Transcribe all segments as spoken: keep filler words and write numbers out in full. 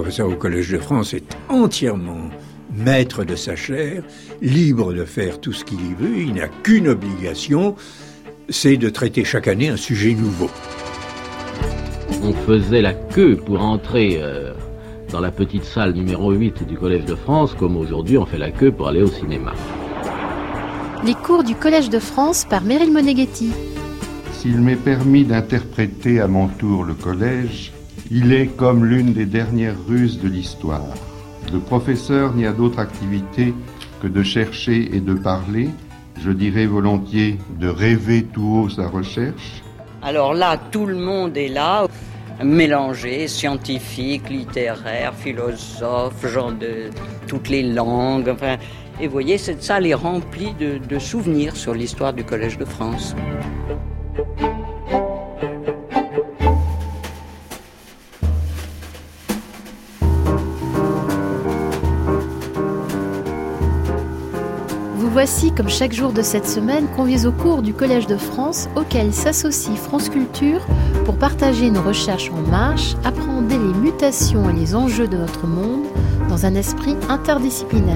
professeur au Collège de France est entièrement maître de sa chaire, libre de faire tout ce qu'il y veut. Il n'a qu'une obligation, c'est de traiter chaque année un sujet nouveau. On faisait la queue pour entrer euh, dans la petite salle numéro huit du Collège de France, comme aujourd'hui on fait la queue pour aller au cinéma. Les cours du Collège de France par Meryl Moneghetti. S'il m'est permis d'interpréter à mon tour le collège, il est comme l'une des dernières ruses de l'histoire. Le professeur n'y a d'autre activité que de chercher et de parler, je dirais volontiers de rêver tout haut sa recherche. Alors là, tout le monde est là, mélangé, scientifique, littéraire, philosophe, gens de toutes les langues. Enfin, et vous voyez, cette salle est remplie de, de souvenirs sur l'histoire du Collège de France. Vous voici, comme chaque jour de cette semaine, conviés au cours du Collège de France, auquel s'associe France Culture pour partager nos recherches en marche, appréhender les mutations et les enjeux de notre monde dans un esprit interdisciplinaire.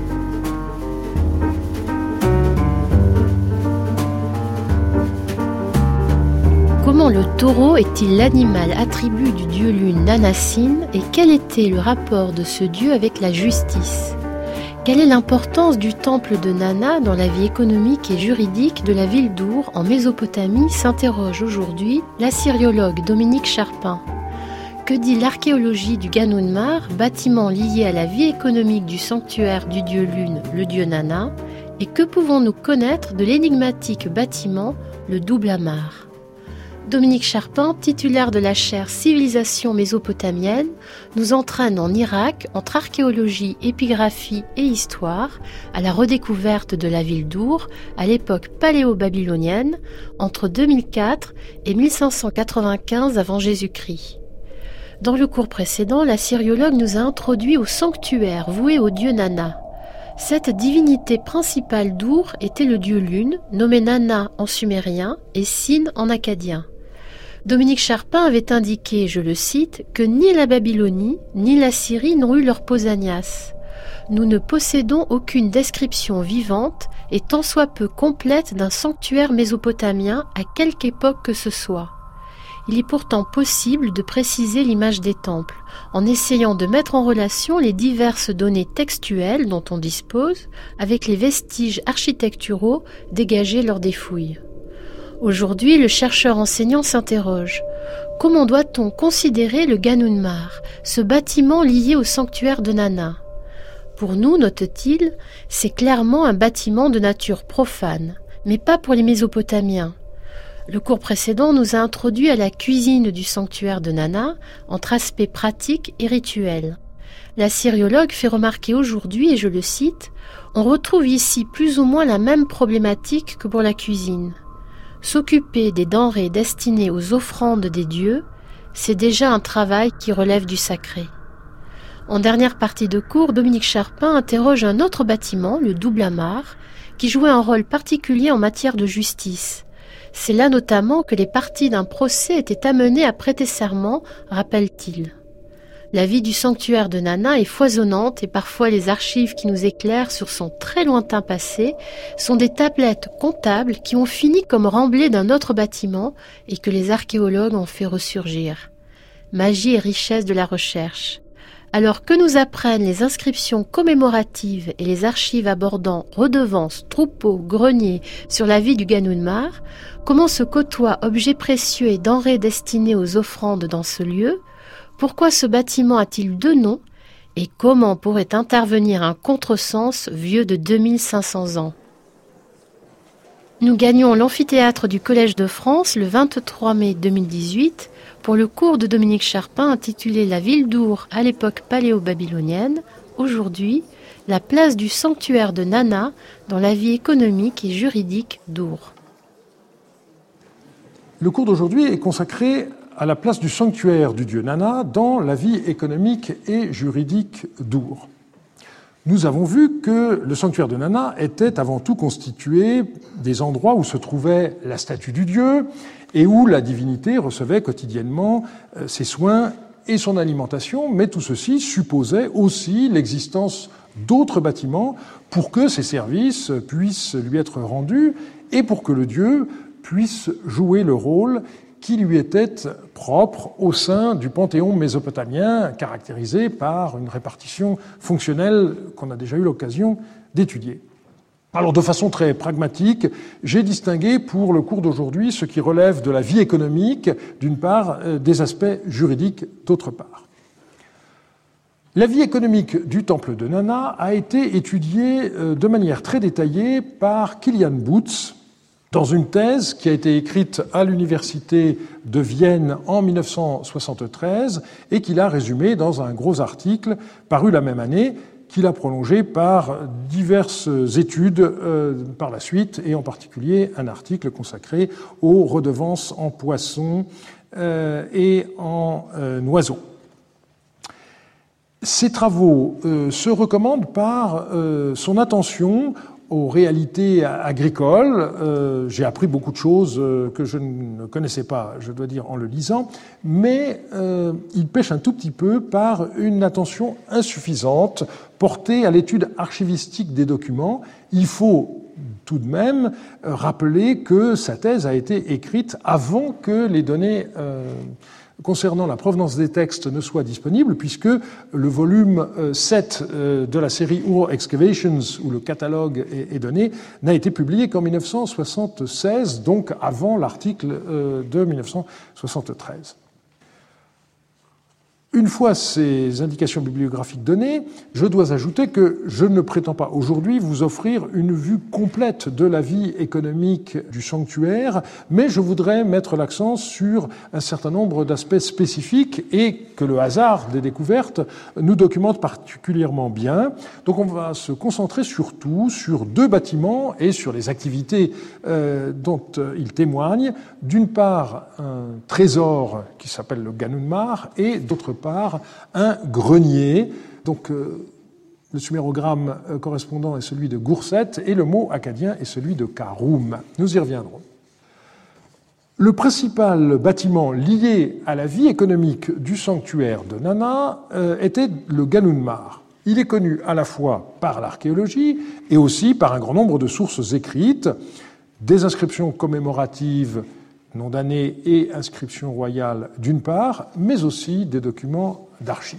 Comment le taureau est-il l'animal attribut du dieu lune Nanassine et quel était le rapport de ce dieu avec la justice ? Quelle est l'importance du temple de Nana dans la vie économique et juridique de la ville d'Our en Mésopotamie s'interroge aujourd'hui l'assyriologue Dominique Charpin. Que dit l'archéologie du Ganounmar, bâtiment lié à la vie économique du sanctuaire du dieu lune, le dieu Nana, et que pouvons-nous connaître de l'énigmatique bâtiment, le double Amar ? Dominique Charpin, titulaire de la chaire Civilisation mésopotamienne, nous entraîne en Irak entre archéologie, épigraphie et histoire, à la redécouverte de la ville d'Our, à l'époque paléo-babylonienne, entre deux mille quatre et mille cinq cent quatre-vingt-quinze avant Jésus-Christ. Dans le cours précédent, l'assyriologue nous a introduit au sanctuaire voué au dieu Nana. Cette divinité principale d'Our était le dieu lune, nommé Nana en sumérien et Sin en akkadien. Dominique Charpin avait indiqué, je le cite, que ni la Babylonie ni la Syrie n'ont eu leur Pausanias. Nous ne possédons aucune description vivante et tant soit peu complète d'un sanctuaire mésopotamien à quelque époque que ce soit. Il est pourtant possible de préciser l'image des temples, en essayant de mettre en relation les diverses données textuelles dont on dispose avec les vestiges architecturaux dégagés lors des fouilles. Aujourd'hui, le chercheur enseignant s'interroge. Comment doit-on considérer le Ganounmar, ce bâtiment lié au sanctuaire de Nana ? Pour nous, note-t-il, c'est clairement un bâtiment de nature profane, mais pas pour les Mésopotamiens. Le cours précédent nous a introduit à la cuisine du sanctuaire de Nana, entre aspects pratiques et rituels. L'assyriologue fait remarquer aujourd'hui, et je le cite, « On retrouve ici plus ou moins la même problématique que pour la cuisine. S'occuper des denrées destinées aux offrandes des dieux, c'est déjà un travail qui relève du sacré. » En dernière partie de cours, Dominique Charpin interroge un autre bâtiment, le double Amar, qui jouait un rôle particulier en matière de justice. C'est là notamment que les parties d'un procès étaient amenées à prêter serment, rappelle-t-il. La vie du sanctuaire de Nana est foisonnante et parfois les archives qui nous éclairent sur son très lointain passé sont des tablettes comptables qui ont fini comme remblais d'un autre bâtiment et que les archéologues ont fait ressurgir. Magie et richesse de la recherche. Alors que nous apprennent les inscriptions commémoratives et les archives abordant redevances, troupeaux, greniers sur la vie du Ganounmar, comment se côtoient objets précieux et denrées destinés aux offrandes dans ce lieu? Pourquoi ce bâtiment a-t-il deux noms? Et comment pourrait intervenir un contresens vieux de deux mille cinq cents ans? Nous gagnons l'amphithéâtre du Collège de France le vingt-trois mai deux mille dix-huit pour le cours de Dominique Charpin intitulé « La ville d'Our à l'époque paléo-babylonienne », aujourd'hui, la place du sanctuaire de Nana dans la vie économique et juridique d'Our. Le cours d'aujourd'hui est consacré à la place du sanctuaire du dieu Nana dans la vie économique et juridique d'Our. Nous avons vu que le sanctuaire de Nana était avant tout constitué des endroits où se trouvait la statue du dieu et où la divinité recevait quotidiennement ses soins et son alimentation, mais tout ceci supposait aussi l'existence d'autres bâtiments pour que ces services puissent lui être rendus et pour que le dieu puisse jouer le rôle qui lui était propre au sein du panthéon mésopotamien, caractérisé par une répartition fonctionnelle qu'on a déjà eu l'occasion d'étudier. Alors, de façon très pragmatique, j'ai distingué pour le cours d'aujourd'hui ce qui relève de la vie économique, d'une part, des aspects juridiques, d'autre part. La vie économique du temple de Nana a été étudiée de manière très détaillée par Kilian Boots dans une thèse qui a été écrite à l'université de Vienne en mille neuf cent soixante-treize et qu'il a résumée dans un gros article paru la même année, qu'il a prolongé par diverses études euh, par la suite, et en particulier un article consacré aux redevances en poissons euh, et en euh, oiseaux. Ces travaux euh, se recommandent par euh, son attention aux réalités agricoles. Euh, j'ai appris beaucoup de choses euh, que je ne connaissais pas, je dois dire, en le lisant, mais euh, il pêche un tout petit peu par une attention insuffisante portée à l'étude archivistique des documents. Il faut tout de même rappeler que sa thèse a été écrite avant que les données euh, concernant la provenance des textes ne soient disponibles, puisque le volume sept de la série Ur Excavations, où le catalogue est donné, n'a été publié qu'en mille neuf cent soixante-seize, donc avant l'article de mille neuf cent soixante-treize. Une fois ces indications bibliographiques données, je dois ajouter que je ne prétends pas aujourd'hui vous offrir une vue complète de la vie économique du sanctuaire, mais je voudrais mettre l'accent sur un certain nombre d'aspects spécifiques et que le hasard des découvertes nous documente particulièrement bien. Donc on va se concentrer surtout sur deux bâtiments et sur les activités euh, dont ils témoignent. D'une part, un trésor qui s'appelle le Ganunmar et d'autre part, par un grenier. Donc, euh, le sumérogramme euh, correspondant est celui de Gourset et le mot acadien est celui de Karoum. Nous y reviendrons. Le principal bâtiment lié à la vie économique du sanctuaire de Nana euh, était le Ganunmar. Il est connu à la fois par l'archéologie et aussi par un grand nombre de sources écrites, des inscriptions commémoratives, nom d'année et inscription royale d'une part, mais aussi des documents d'archives.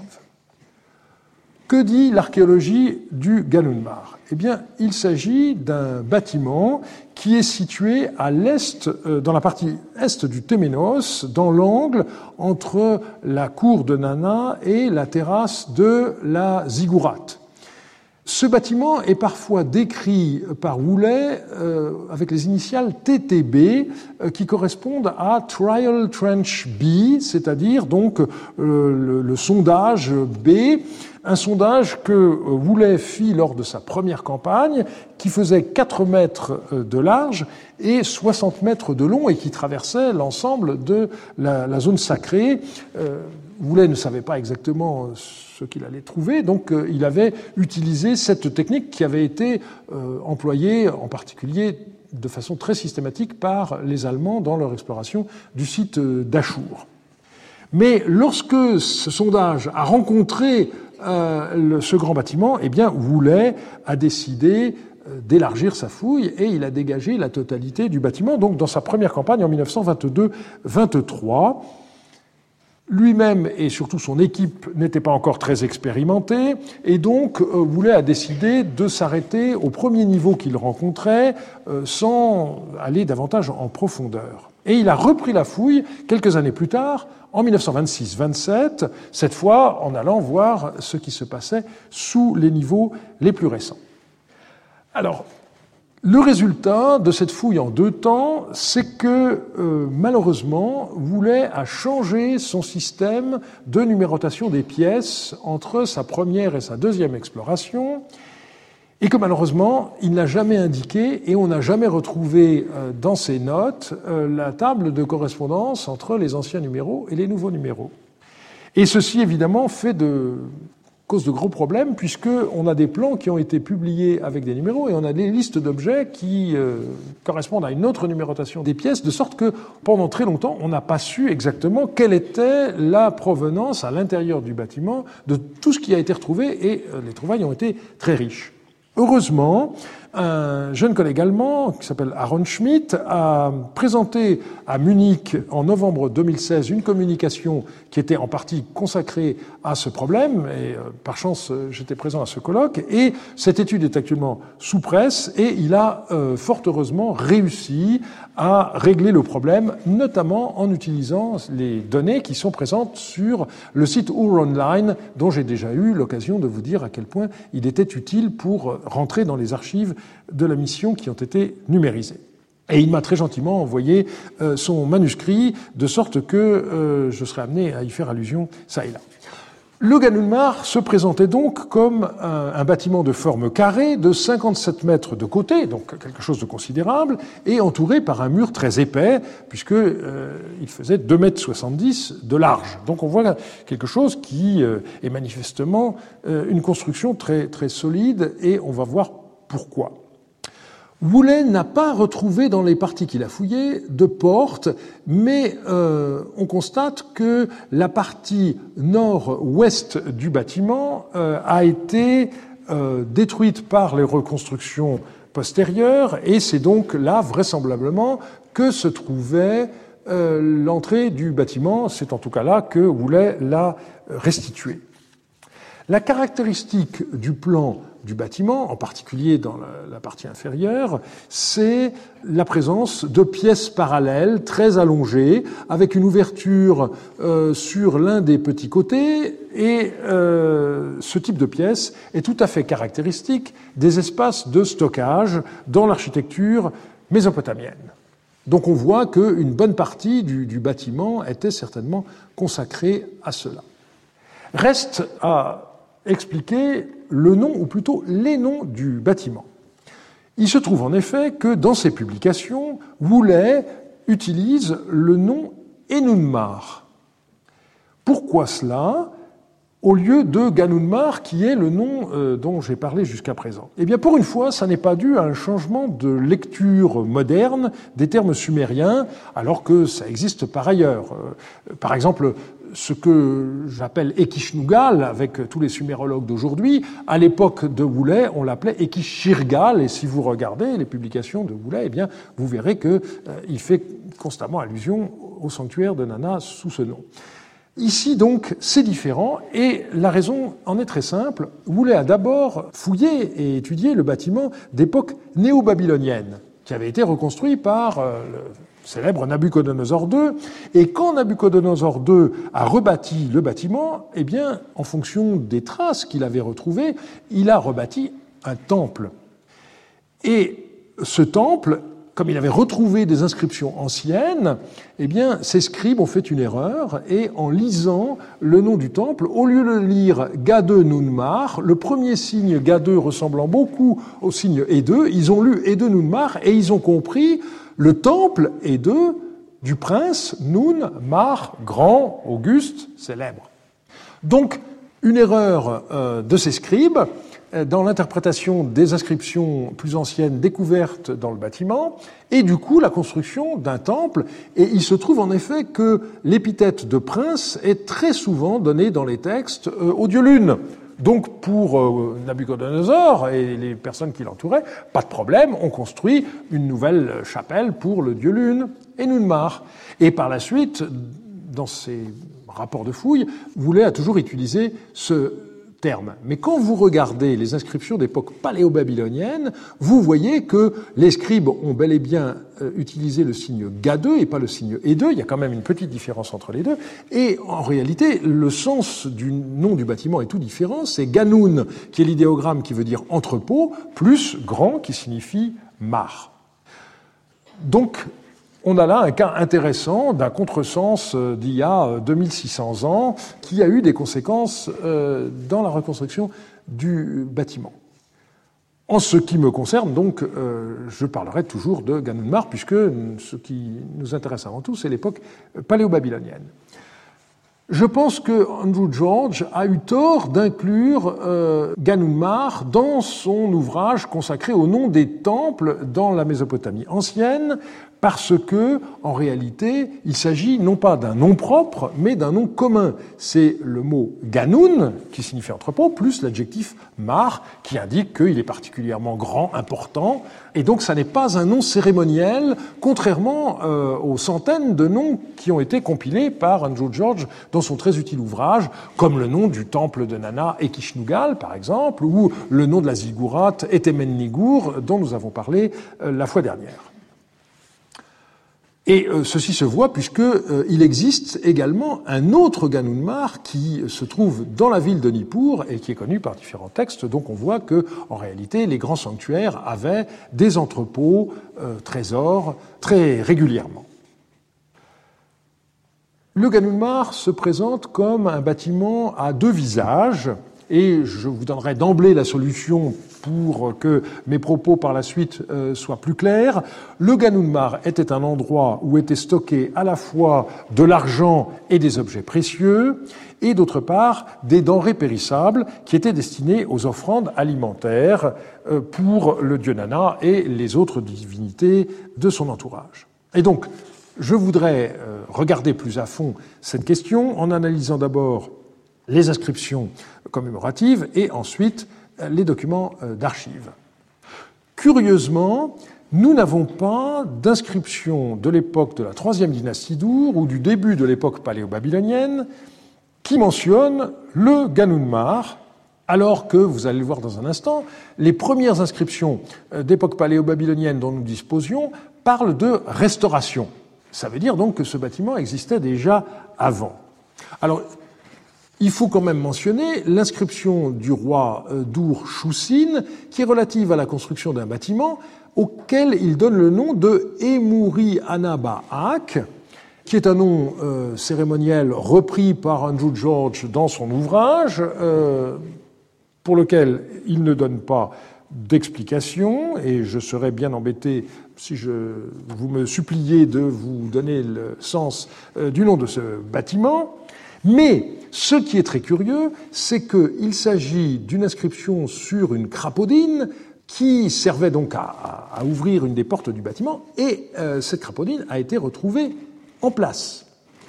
Que dit l'archéologie du Ganunmar ? Eh bien, il s'agit d'un bâtiment qui est situé à l'est, dans la partie est du Téménos, dans l'angle entre la cour de Nana et la terrasse de la Ziggurat. Ce bâtiment est parfois décrit par Woolley euh, avec les initiales T T B euh, qui correspondent à Trial Trench B, c'est-à-dire donc euh, le, le sondage B, un sondage que Woolley fit lors de sa première campagne, qui faisait quatre mètres de large et soixante mètres de long et qui traversait l'ensemble de la, la zone sacrée. Euh, Woolley ne savait pas exactement ce qu'il allait trouver, donc euh, il avait utilisé cette technique qui avait été euh, employée en particulier de façon très systématique par les Allemands dans leur exploration du site d'Achour. Mais lorsque ce sondage a rencontré euh, le, ce grand bâtiment, eh bien Woolley a décidé d'élargir sa fouille et il a dégagé la totalité du bâtiment, donc dans sa première campagne en mille neuf cent vingt-deux vingt-trois. Lui-même et surtout son équipe n'étaient pas encore très expérimentés et donc euh, Woolley a décidé de s'arrêter au premier niveau qu'il rencontrait euh, sans aller davantage en profondeur. Et il a repris la fouille quelques années plus tard, en mille neuf cent vingt-six vingt-sept, cette fois en allant voir ce qui se passait sous les niveaux les plus récents. Alors, le résultat de cette fouille en deux temps, c'est que euh, malheureusement, Woolley a changé son système de numérotation des pièces entre sa première et sa deuxième exploration, et que malheureusement, il n'a jamais indiqué et on n'a jamais retrouvé euh, dans ses notes euh, la table de correspondance entre les anciens numéros et les nouveaux numéros. Et ceci, évidemment, fait de cause de gros problèmes, puisqu'on a des plans qui ont été publiés avec des numéros et on a des listes d'objets qui euh, correspondent à une autre numérotation des pièces, de sorte que pendant très longtemps, on n'a pas su exactement quelle était la provenance à l'intérieur du bâtiment de tout ce qui a été retrouvé, et euh, les trouvailles ont été très riches. Heureusement, un jeune collègue allemand qui s'appelle Aaron Schmidt a présenté à Munich en novembre deux mille seize une communication qui était en partie consacrée à ce problème, et euh, par chance j'étais présent à ce colloque, et cette étude est actuellement sous presse, et il a euh, fort heureusement réussi à régler le problème, notamment en utilisant les données qui sont présentes sur le site U R Online, dont j'ai déjà eu l'occasion de vous dire à quel point il était utile pour rentrer dans les archives de la mission qui ont été numérisées. Et il m'a très gentiment envoyé euh, son manuscrit, de sorte que euh, je serai amené à y faire allusion ça et là. Le Ganunmar se présentait donc comme un, un bâtiment de forme carrée de cinquante-sept mètres de côté, donc quelque chose de considérable, et entouré par un mur très épais, puisque euh, il faisait deux mètres soixante-dix de large. Donc on voit quelque chose qui euh, est manifestement euh, une construction très, très solide, et on va voir pourquoi. Woolley n'a pas retrouvé dans les parties qu'il a fouillées de porte, mais euh, on constate que la partie nord-ouest du bâtiment euh, a été euh, détruite par les reconstructions postérieures, et c'est donc là, vraisemblablement, que se trouvait euh, l'entrée du bâtiment. C'est en tout cas là que Woolley l'a restituée. La caractéristique du plan du bâtiment, en particulier dans la, la partie inférieure, c'est la présence de pièces parallèles très allongées, avec une ouverture euh, sur l'un des petits côtés, et euh, ce type de pièce est tout à fait caractéristique des espaces de stockage dans l'architecture mésopotamienne. Donc on voit qu'une bonne partie du, du bâtiment était certainement consacrée à cela. Reste à expliquer le nom, ou plutôt les noms du bâtiment. Il se trouve en effet que dans ses publications, Woolley utilise le nom Enunmar. Pourquoi cela, au lieu de Ganunmar, qui est le nom euh, dont j'ai parlé jusqu'à présent? Eh bien, pour une fois, ça n'est pas dû à un changement de lecture moderne des termes sumériens, alors que ça existe par ailleurs. Euh, par exemple, ce que j'appelle Ekishnugal, avec tous les sumérologues d'aujourd'hui, à l'époque de Woolley, on l'appelait Ekishirgal, et si vous regardez les publications de Woolley, eh bien, vous verrez qu'il euh, fait constamment allusion au sanctuaire de Nana sous ce nom. Ici, donc, c'est différent, et la raison en est très simple. Woolley a d'abord fouillé et étudié le bâtiment d'époque néo-babylonienne, qui avait été reconstruit par euh, le célèbre Nabuchodonosor deux, et quand Nabuchodonosor deux a rebâti le bâtiment, eh bien, en fonction des traces qu'il avait retrouvées, il a rebâti un temple. Et ce temple, comme il avait retrouvé des inscriptions anciennes, eh bien, ces scribes ont fait une erreur, et en lisant le nom du temple, au lieu de lire Gadeu Nunmar, le premier signe Gadeu ressemblant beaucoup au signe Edeu, ils ont lu Edeu Nunmar, et ils ont compris le temple Edeu du prince Nun Mar, grand, auguste, célèbre. Donc, une erreur euh, de ces scribes dans l'interprétation des inscriptions plus anciennes découvertes dans le bâtiment, et du coup la construction d'un temple. Et il se trouve en effet que l'épithète de prince est très souvent donnée dans les textes euh, au dieu Lune. Donc pour euh, Nabuchodonosor et les personnes qui l'entouraient, pas de problème, on construit une nouvelle chapelle pour le dieu Lune, Enunmar. Et par la suite, dans ses rapports de fouilles, Woolley a toujours utilisé ce terme. Mais quand vous regardez les inscriptions d'époque paléo-babylonienne, vous voyez que les scribes ont bel et bien euh, utilisé le signe Gadeu et pas le signe Edeu. Il y a quand même une petite différence entre les deux. Et en réalité, le sens du nom du bâtiment est tout différent. C'est Ganun, qui est l'idéogramme qui veut dire entrepôt, plus grand, qui signifie mare. Donc, on a là un cas intéressant d'un contresens d'il y a deux mille six cents ans qui a eu des conséquences dans la reconstruction du bâtiment. En ce qui me concerne, donc, je parlerai toujours de Ganunmar, puisque ce qui nous intéresse avant tout, c'est l'époque paléo-babylonienne. Je pense que Andrew George a eu tort d'inclure euh, Ganunmar dans son ouvrage consacré au nom des temples dans la Mésopotamie ancienne, parce que, en réalité, il s'agit non pas d'un nom propre, mais d'un nom commun. C'est le mot Ganun, qui signifie entrepôt, plus l'adjectif mar, qui indique qu'il est particulièrement grand, important, et donc ça n'est pas un nom cérémoniel, contrairement euh, aux centaines de noms qui ont été compilés par Andrew George dans son très utile ouvrage, comme le nom du temple de Nana et Kishnugal, par exemple, ou le nom de la ziggurat Etemennigur, dont nous avons parlé euh, la fois dernière. Et euh, ceci se voit puisque euh, il existe également un autre Ganunmar qui se trouve dans la ville de Nippur et qui est connu par différents textes. Donc on voit que, en réalité, les grands sanctuaires avaient des entrepôts, euh, trésors, très régulièrement. Le Ganunmar se présente comme un bâtiment à deux visages, et je vous donnerai d'emblée la solution pour que mes propos par la suite euh, soient plus clairs. Le Ganunmar était un endroit où étaient stockés à la fois de l'argent et des objets précieux, et d'autre part des denrées périssables qui étaient destinées aux offrandes alimentaires euh, pour le dieu Nana et les autres divinités de son entourage. Et donc, je voudrais euh, regarder plus à fond cette question en analysant d'abord les inscriptions commémoratives et ensuite les documents d'archives. Curieusement, nous n'avons pas d'inscription de l'époque de la troisième dynastie d'Ur ou du début de l'époque paléo-babylonienne qui mentionne le Ganunmar, alors que, vous allez le voir dans un instant, les premières inscriptions d'époque paléo-babylonienne dont nous disposions parlent de restauration. Ça veut dire donc que ce bâtiment existait déjà avant. Alors, il faut quand même mentionner l'inscription du roi d'Ur Shushin, qui est relative à la construction d'un bâtiment auquel il donne le nom de Emuri Anabaak, qui est un nom euh, cérémoniel repris par Andrew George dans son ouvrage, euh, pour lequel il ne donne pas d'explication, et je serais bien embêté si je, vous me suppliez de vous donner le sens euh, du nom de ce bâtiment. Mais ce qui est très curieux, c'est qu'il s'agit d'une inscription sur une crapaudine qui servait donc à, à, à ouvrir une des portes du bâtiment, et euh, cette crapaudine a été retrouvée en place.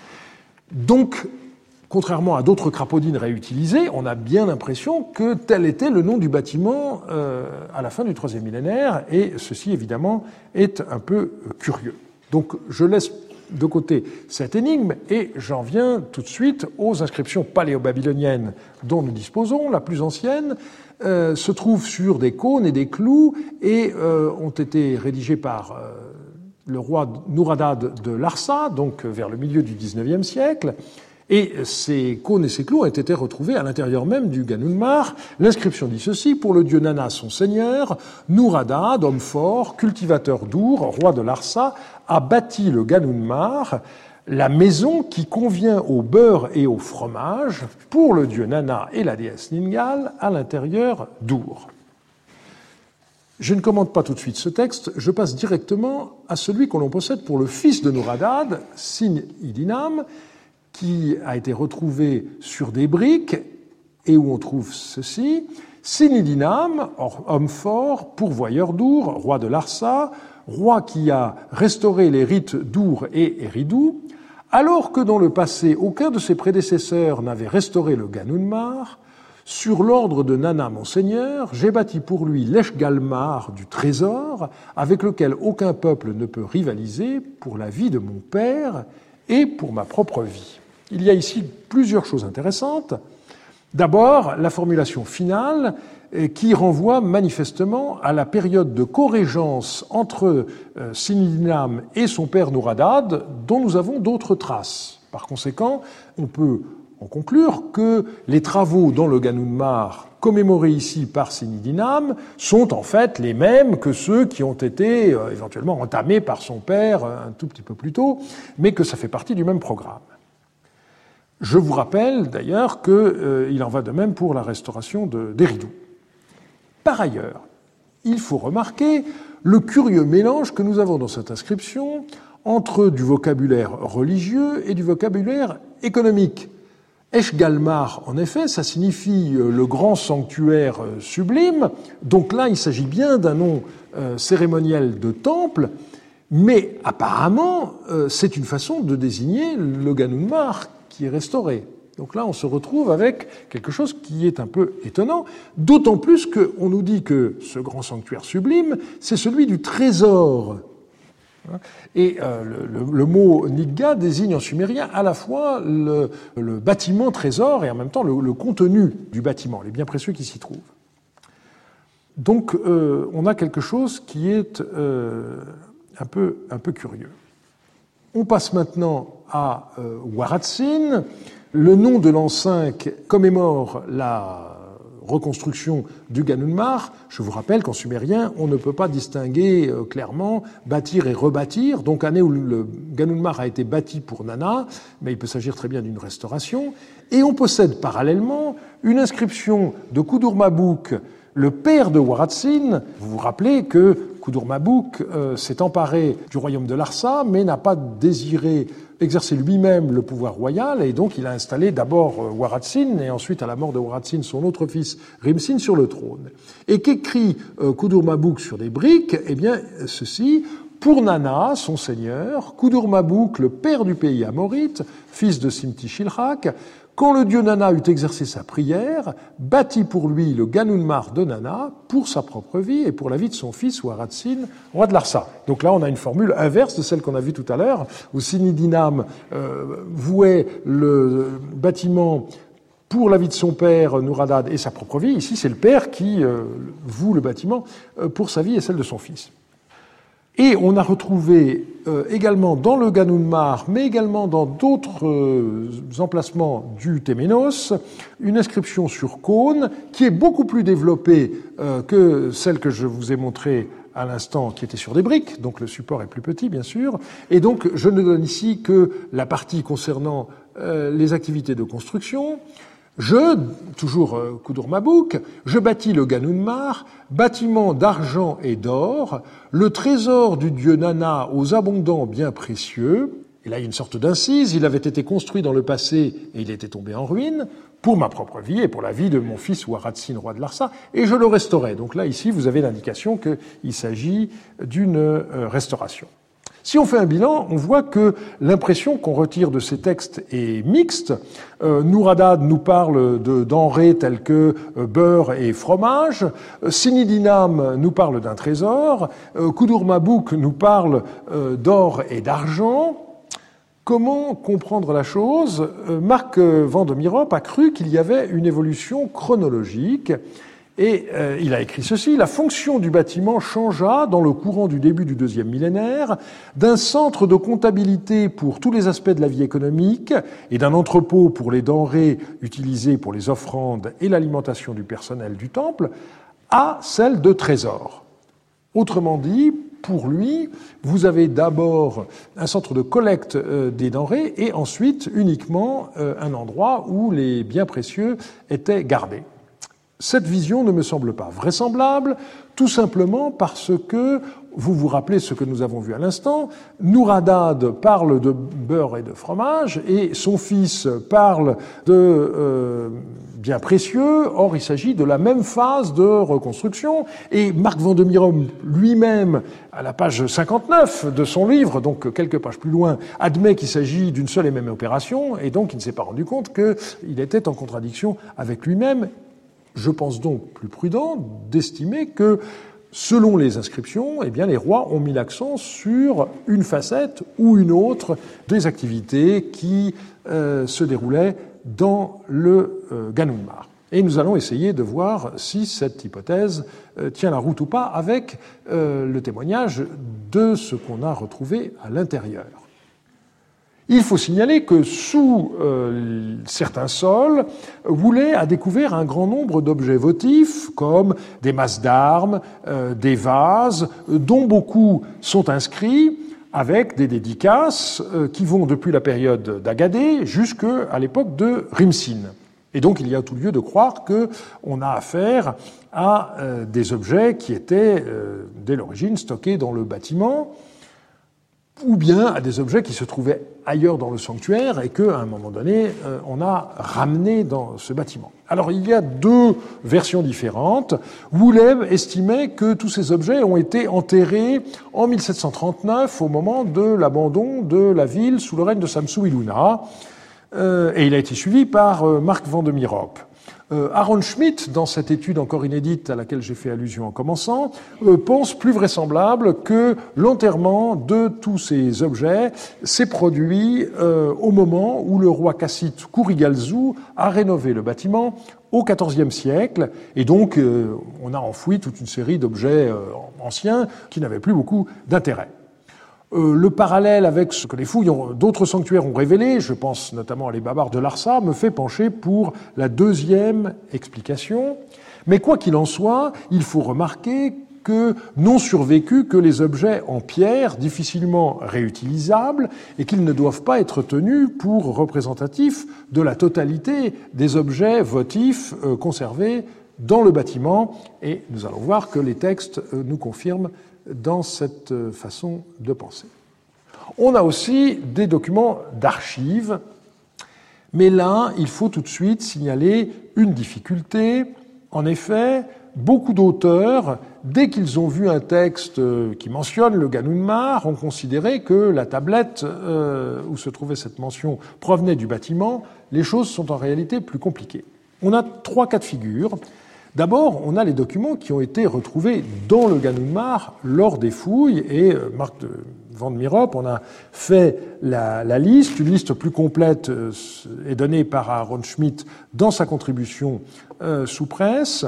Donc, contrairement à d'autres crapaudines réutilisées, on a bien l'impression que tel était le nom du bâtiment euh, à la fin du troisième millénaire, et ceci, évidemment, est un peu curieux. Donc, je laisse de côté cette énigme, et j'en viens tout de suite aux inscriptions paléo-babyloniennes dont nous disposons. La plus ancienne euh, se trouve sur des cônes et des clous, et euh, ont été rédigées par euh, le roi Nouradad de Larsa, donc vers le milieu du dix-neuvième siècle. Et ces cônes et ces clous ont été retrouvés à l'intérieur même du Ganunmar. L'inscription dit ceci: pour le dieu Nana, son seigneur, Nouradad, homme fort, cultivateur d'Ur, roi de Larsa, a bâti le Ganunmar, la maison qui convient au beurre et au fromage, pour le dieu Nana et la déesse Ningal, à l'intérieur d'Ur. Je ne commente pas tout de suite ce texte, je passe directement à celui que l'on possède pour le fils de Nouradad, Sin-Idinam, qui a été retrouvé sur des briques et où on trouve ceci: Sin-Idinam, homme fort, pourvoyeur d'Ur, roi de Larsa, roi qui a restauré les rites d'Ur et Eridu, alors que dans le passé aucun de ses prédécesseurs n'avait restauré le Ganunmar, sur l'ordre de Nana, mon seigneur, j'ai bâti pour lui l'Eshgalmar du trésor, avec lequel aucun peuple ne peut rivaliser pour la vie de mon père et pour ma propre vie. Il y a ici plusieurs choses intéressantes. D'abord, la formulation finale qui renvoie manifestement à la période de corégence entre Sin-Idinam et son père Nouradad, dont nous avons d'autres traces. Par conséquent, on peut en conclure que les travaux dans le Ganunmar commémorés ici par Sin-Idinam sont en fait les mêmes que ceux qui ont été euh, éventuellement entamés par son père un tout petit peu plus tôt, mais que ça fait partie du même programme. Je vous rappelle d'ailleurs qu'il euh, en va de même pour la restauration de, d'Eridu. Par ailleurs, il faut remarquer le curieux mélange que nous avons dans cette inscription entre du vocabulaire religieux et du vocabulaire économique. Eshgalmar, en effet, ça signifie le grand sanctuaire sublime. Donc là, il s'agit bien d'un nom euh, cérémoniel de temple, mais apparemment, euh, c'est une façon de désigner le Ganunmar qui est restauré. Donc là, on se retrouve avec quelque chose qui est un peu étonnant, d'autant plus qu'on nous dit que ce grand sanctuaire sublime, c'est celui du trésor. Et euh, le, le mot Nigga désigne en sumérien à la fois le, le bâtiment trésor et en même temps le, le contenu du bâtiment, les biens précieux qui s'y trouvent. Donc euh, on a quelque chose qui est euh, un peu, un peu curieux. On passe maintenant à euh, Waradsyn. Le nom de l'an cinq commémore la reconstruction du Ganunmar. Je vous rappelle qu'en sumérien, on ne peut pas distinguer euh, clairement bâtir et rebâtir. Donc, année où le Ganunmar a été bâti pour Nana, mais il peut s'agir très bien d'une restauration. Et on possède parallèlement une inscription de Kudur-Mabuk, le père de Waradsyn. Vous vous rappelez que Kudur-Mabuk euh, s'est emparé du royaume de Larsa, mais n'a pas désiré exercer lui-même le pouvoir royal, et donc il a installé d'abord euh, Waradsyn, et ensuite, à la mort de Waradsyn, son autre fils Rimsyn sur le trône. Et qu'écrit euh, Kudur-Mabuk sur des briques? Eh bien, ceci: pour Nana, son seigneur, Kudur-Mabuk, le père du pays amorite, fils de Simti-Shilhak, quand le dieu Nana eut exercé sa prière, bâtit pour lui le Ganunmar de Nana pour sa propre vie et pour la vie de son fils Waradsyn, roi de Larsa. Donc là, on a une formule inverse de celle qu'on a vue tout à l'heure, où Sinidinam euh, vouait le bâtiment pour la vie de son père, Nouradad, et sa propre vie. Ici, c'est le père qui euh, voue le bâtiment euh, pour sa vie et celle de son fils. Et on a retrouvé euh, également dans le Ganunmar, mais également dans d'autres euh, emplacements du Téménos, une inscription sur cône qui est beaucoup plus développée euh, que celle que je vous ai montrée à l'instant, qui était sur des briques, donc le support est plus petit, bien sûr. Et donc, je ne donne ici que la partie concernant euh, les activités de construction. Je, toujours euh, Kudur-Mabuk, je bâtis le Ganunmar, bâtiment d'argent et d'or, le trésor du dieu Nana aux abondants biens précieux. Et là, il y a une sorte d'incise. Il avait été construit dans le passé et il était tombé en ruine pour ma propre vie et pour la vie de mon fils Waradsyn, roi de Larsa, et je le restaurais. Donc là, ici, vous avez l'indication qu'il s'agit d'une euh, restauration. Si on fait un bilan, on voit que l'impression qu'on retire de ces textes est mixte. Euh, Nouradad nous parle de denrées telles que euh, beurre et fromage. Euh, Sinidinam nous parle d'un trésor. Euh, Kudur-Mabuk nous parle euh, d'or et d'argent. Comment comprendre la chose? euh, Marc Van de Mirop a cru qu'il y avait une évolution chronologique. Et euh, il a écrit ceci: la fonction du bâtiment changea dans le courant du début du deuxième millénaire d'un centre de comptabilité pour tous les aspects de la vie économique et d'un entrepôt pour les denrées utilisées pour les offrandes et l'alimentation du personnel du temple à celle de trésor. Autrement dit, pour lui, vous avez d'abord un centre de collecte euh, des denrées et ensuite uniquement euh, un endroit où les biens précieux étaient gardés. Cette vision ne me semble pas vraisemblable, tout simplement parce que, vous vous rappelez ce que nous avons vu à l'instant, Nouradad parle de beurre et de fromage, et son fils parle de euh, biens précieux. Or, il s'agit de la même phase de reconstruction, et Marc Van de Mirop lui-même, à la page cinquante-neuf de son livre, donc quelques pages plus loin, admet qu'il s'agit d'une seule et même opération, et donc il ne s'est pas rendu compte qu'il était en contradiction avec lui-même. Je pense donc plus prudent d'estimer que, selon les inscriptions, eh bien, les rois ont mis l'accent sur une facette ou une autre des activités qui euh, se déroulaient dans le euh, Ganunmar. Et nous allons essayer de voir si cette hypothèse euh, tient la route ou pas avec euh, le témoignage de ce qu'on a retrouvé à l'intérieur. Il faut signaler que sous euh, certains sols, Woolley a découvert un grand nombre d'objets votifs, comme des masses d'armes, euh, des vases, dont beaucoup sont inscrits avec des dédicaces euh, qui vont depuis la période d'Agadé jusqu'à l'époque de Rimsyn. Et donc il y a tout lieu de croire qu'on a affaire à euh, des objets qui étaient, euh, dès l'origine, stockés dans le bâtiment. ou bien à des objets qui se trouvaient ailleurs dans le sanctuaire et qu'à un moment donné, euh, on a ramené dans ce bâtiment. Alors, il y a deux versions différentes. Woolley estimait que tous ces objets ont été enterrés en mille sept cent trente-neuf, au moment de l'abandon de la ville sous le règne de Samsu-Iluna, euh, et il a été suivi par euh, Marc van de Meerop. Euh, Aaron Schmidt, dans cette étude encore inédite à laquelle j'ai fait allusion en commençant, euh, pense plus vraisemblable que l'enterrement de tous ces objets s'est produit euh, au moment où le roi cassite Kurigalzu a rénové le bâtiment au quatorzième siècle, et donc euh, on a enfoui toute une série d'objets euh, anciens qui n'avaient plus beaucoup d'intérêt. Euh, le parallèle avec ce que les fouilles ont, d'autres sanctuaires ont révélé, je pense notamment à les Babars de Larsa, me fait pencher pour la deuxième explication. Mais quoi qu'il en soit, il faut remarquer que n'ont survécu que les objets en pierre difficilement réutilisables et qu'ils ne doivent pas être tenus pour représentatifs de la totalité des objets votifs euh, conservés dans le bâtiment. Et nous allons voir que les textes euh, nous confirment dans cette façon de penser. On a aussi des documents d'archives, mais là, il faut tout de suite signaler une difficulté. En effet, beaucoup d'auteurs, dès qu'ils ont vu un texte qui mentionne le Ganunmar, ont considéré que la tablette euh, où se trouvait cette mention provenait du bâtiment. Les choses sont en réalité plus compliquées. On a trois cas de figure. D'abord, on a les documents qui ont été retrouvés dans le Ganunmar lors des fouilles, et Marc de van de Meerop, on a fait la, la liste. Une liste plus complète est donnée par Aaron Schmidt dans sa contribution euh, sous presse.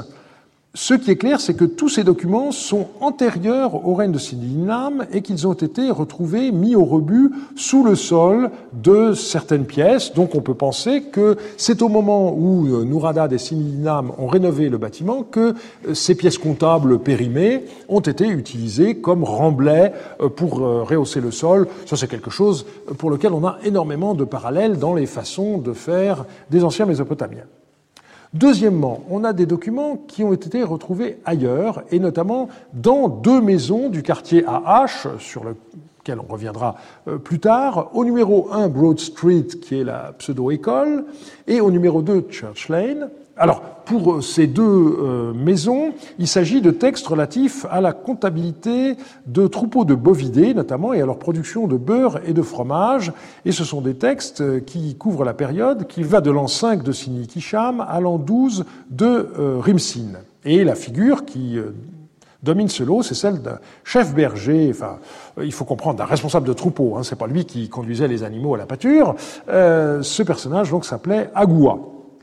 Ce qui est clair, c'est que tous ces documents sont antérieurs au règne de Sidi-Nam et qu'ils ont été retrouvés, mis au rebut sous le sol de certaines pièces. Donc on peut penser que c'est au moment où Nouradad et Sidi-Nam ont rénové le bâtiment que ces pièces comptables périmées ont été utilisées comme remblais pour rehausser le sol. Ça, c'est quelque chose pour lequel on a énormément de parallèles dans les façons de faire des anciens Mésopotamiens. Deuxièmement, on a des documents qui ont été retrouvés ailleurs, et notamment dans deux maisons du quartier A H, sur lequel on reviendra plus tard, au numéro un Broad Street, qui est la pseudo-école, et au numéro deux Church Lane. Alors, pour ces deux euh, maisons, il s'agit de textes relatifs à la comptabilité de troupeaux de bovidés, notamment, et à leur production de beurre et de fromage. Et ce sont des textes qui couvrent la période qui va de l'an cinq de Sinikisham à l'an douze de euh, Rimsin. Et la figure qui euh, domine ce lot, c'est celle d'un chef berger, enfin, il faut comprendre, d'un responsable de troupeau, hein, c'est pas lui qui conduisait les animaux à la pâture. Euh, ce personnage, donc, s'appelait Agua.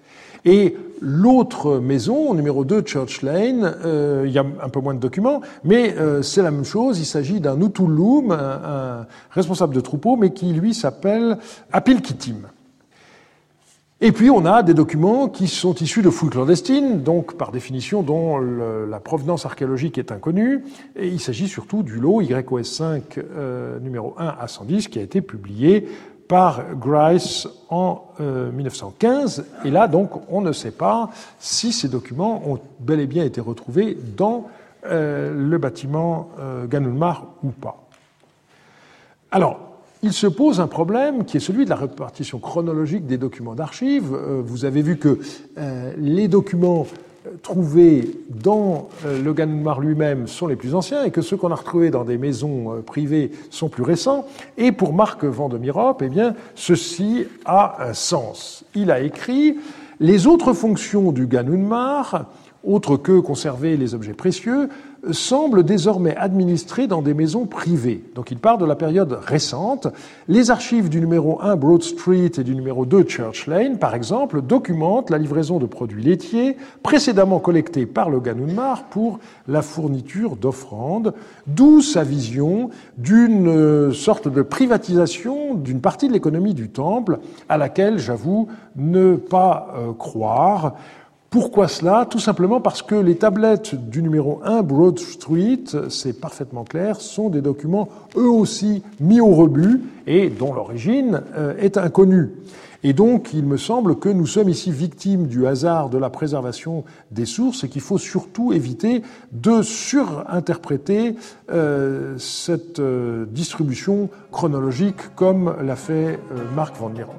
Et l'autre maison, numéro deux, Church Lane, euh, il y a un peu moins de documents, mais euh, c'est la même chose. Il s'agit d'un Utulum, un, un responsable de troupeau, mais qui, lui, s'appelle Apilkitim. Et puis, on a des documents qui sont issus de fouilles clandestines, donc, par définition, dont le, la provenance archéologique est inconnue. Et il s'agit surtout du lot Y O S cinq, euh, numéro un à cent dix, qui a été publié par Grice en euh, mille neuf cent quinze. Et là, donc, on ne sait pas si ces documents ont bel et bien été retrouvés dans euh, le bâtiment euh, Ganunmar ou pas. Alors, il se pose un problème qui est celui de la répartition chronologique des documents d'archives. Euh, vous avez vu que euh, les documents trouvés dans le Ganunmar lui-même sont les plus anciens et que ceux qu'on a retrouvés dans des maisons privées sont plus récents. Et pour Marc van de Meerop, eh bien, ceci a un sens. Il a écrit « Les autres fonctions du Ganunmar, autres que conserver les objets précieux, semblent désormais administrées dans des maisons privées. » Donc il part de la période récente. Les archives du numéro un Broad Street et du numéro deux Church Lane, par exemple, documentent la livraison de produits laitiers précédemment collectés par le Ganunmar pour la fourniture d'offrandes, d'où sa vision d'une sorte de privatisation d'une partie de l'économie du temple à laquelle, j'avoue, ne pas euh, croire. Pourquoi cela? Tout simplement parce que les tablettes du numéro un, Broad Street, c'est parfaitement clair, sont des documents eux aussi mis au rebut et dont l'origine est inconnue. Et donc, il me semble que nous sommes ici victimes du hasard de la préservation des sources et qu'il faut surtout éviter de surinterpréter euh, cette euh, distribution chronologique comme l'a fait euh, Marc van Mierop.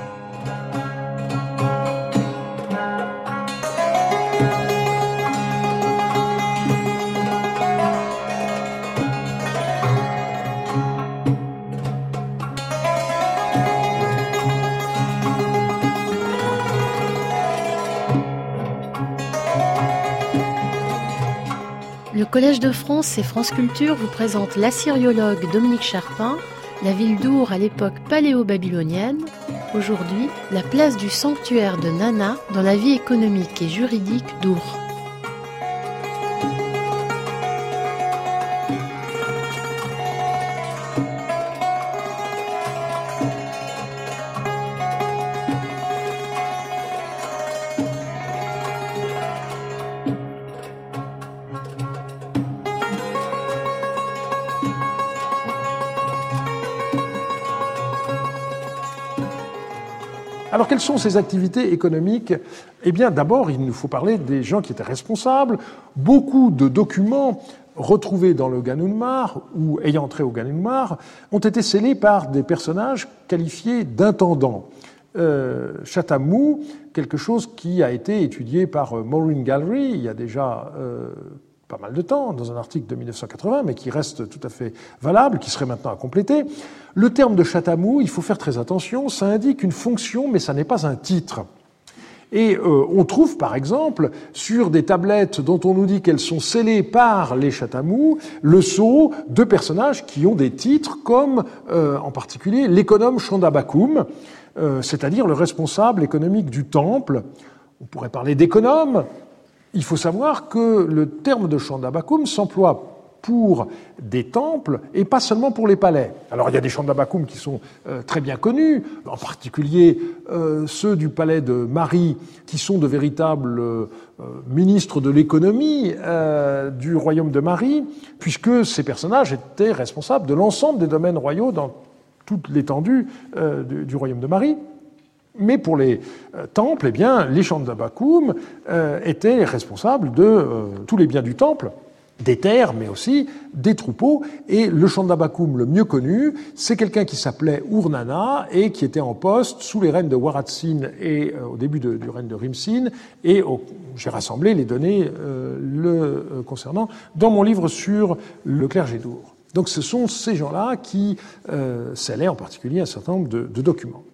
Le Collège de France et France Culture vous présente l'assyriologue Dominique Charpin, la ville d'Our à l'époque paléo-babylonienne, aujourd'hui la place du sanctuaire de Nana dans la vie économique et juridique d'Our. Alors, quelles sont ces activités économiques? Eh bien, d'abord, il nous faut parler des gens qui étaient responsables. Beaucoup de documents retrouvés dans le Ganunmar ou ayant trait au Ganunmar ont été scellés par des personnages qualifiés d'intendants. Euh, Chatamou, quelque chose qui a été étudié par Maureen Gallery il y a déjà euh, pas mal de temps, dans un article de mille neuf cent quatre-vingts, mais qui reste tout à fait valable, qui serait maintenant à compléter. Le terme de Chatamou, il faut faire très attention, ça indique une fonction, mais ça n'est pas un titre. Et euh, on trouve, par exemple, sur des tablettes dont on nous dit qu'elles sont scellées par les Chatamou, le sceau de personnages qui ont des titres comme, euh, en particulier, l'économe Chandabakoum, euh, c'est-à-dire le responsable économique du temple. On pourrait parler d'économe. Il faut savoir que le terme de Chandabakoum s'emploie pour des temples et pas seulement pour les palais. Alors il y a des Chandabakoum qui sont euh, très bien connus, en particulier euh, ceux du palais de Marie, qui sont de véritables euh, ministres de l'économie euh, du royaume de Marie, puisque ces personnages étaient responsables de l'ensemble des domaines royaux dans toute l'étendue euh, du, du royaume de Marie. Mais pour les euh, temples, eh bien, les Chandabakoum euh, étaient responsables de euh, tous les biens du temple, des terres, mais aussi des troupeaux. Et le Chandabakoum le mieux connu, c'est quelqu'un qui s'appelait Ur-Nana et qui était en poste sous les règnes de Waratsin et euh, au début de, du règne de Rimsin. Et au, j'ai rassemblé les données euh, le euh, concernant dans mon livre sur le clergé d'Our. Donc ce sont ces gens-là qui euh, scellaient en particulier un certain nombre de, de documents.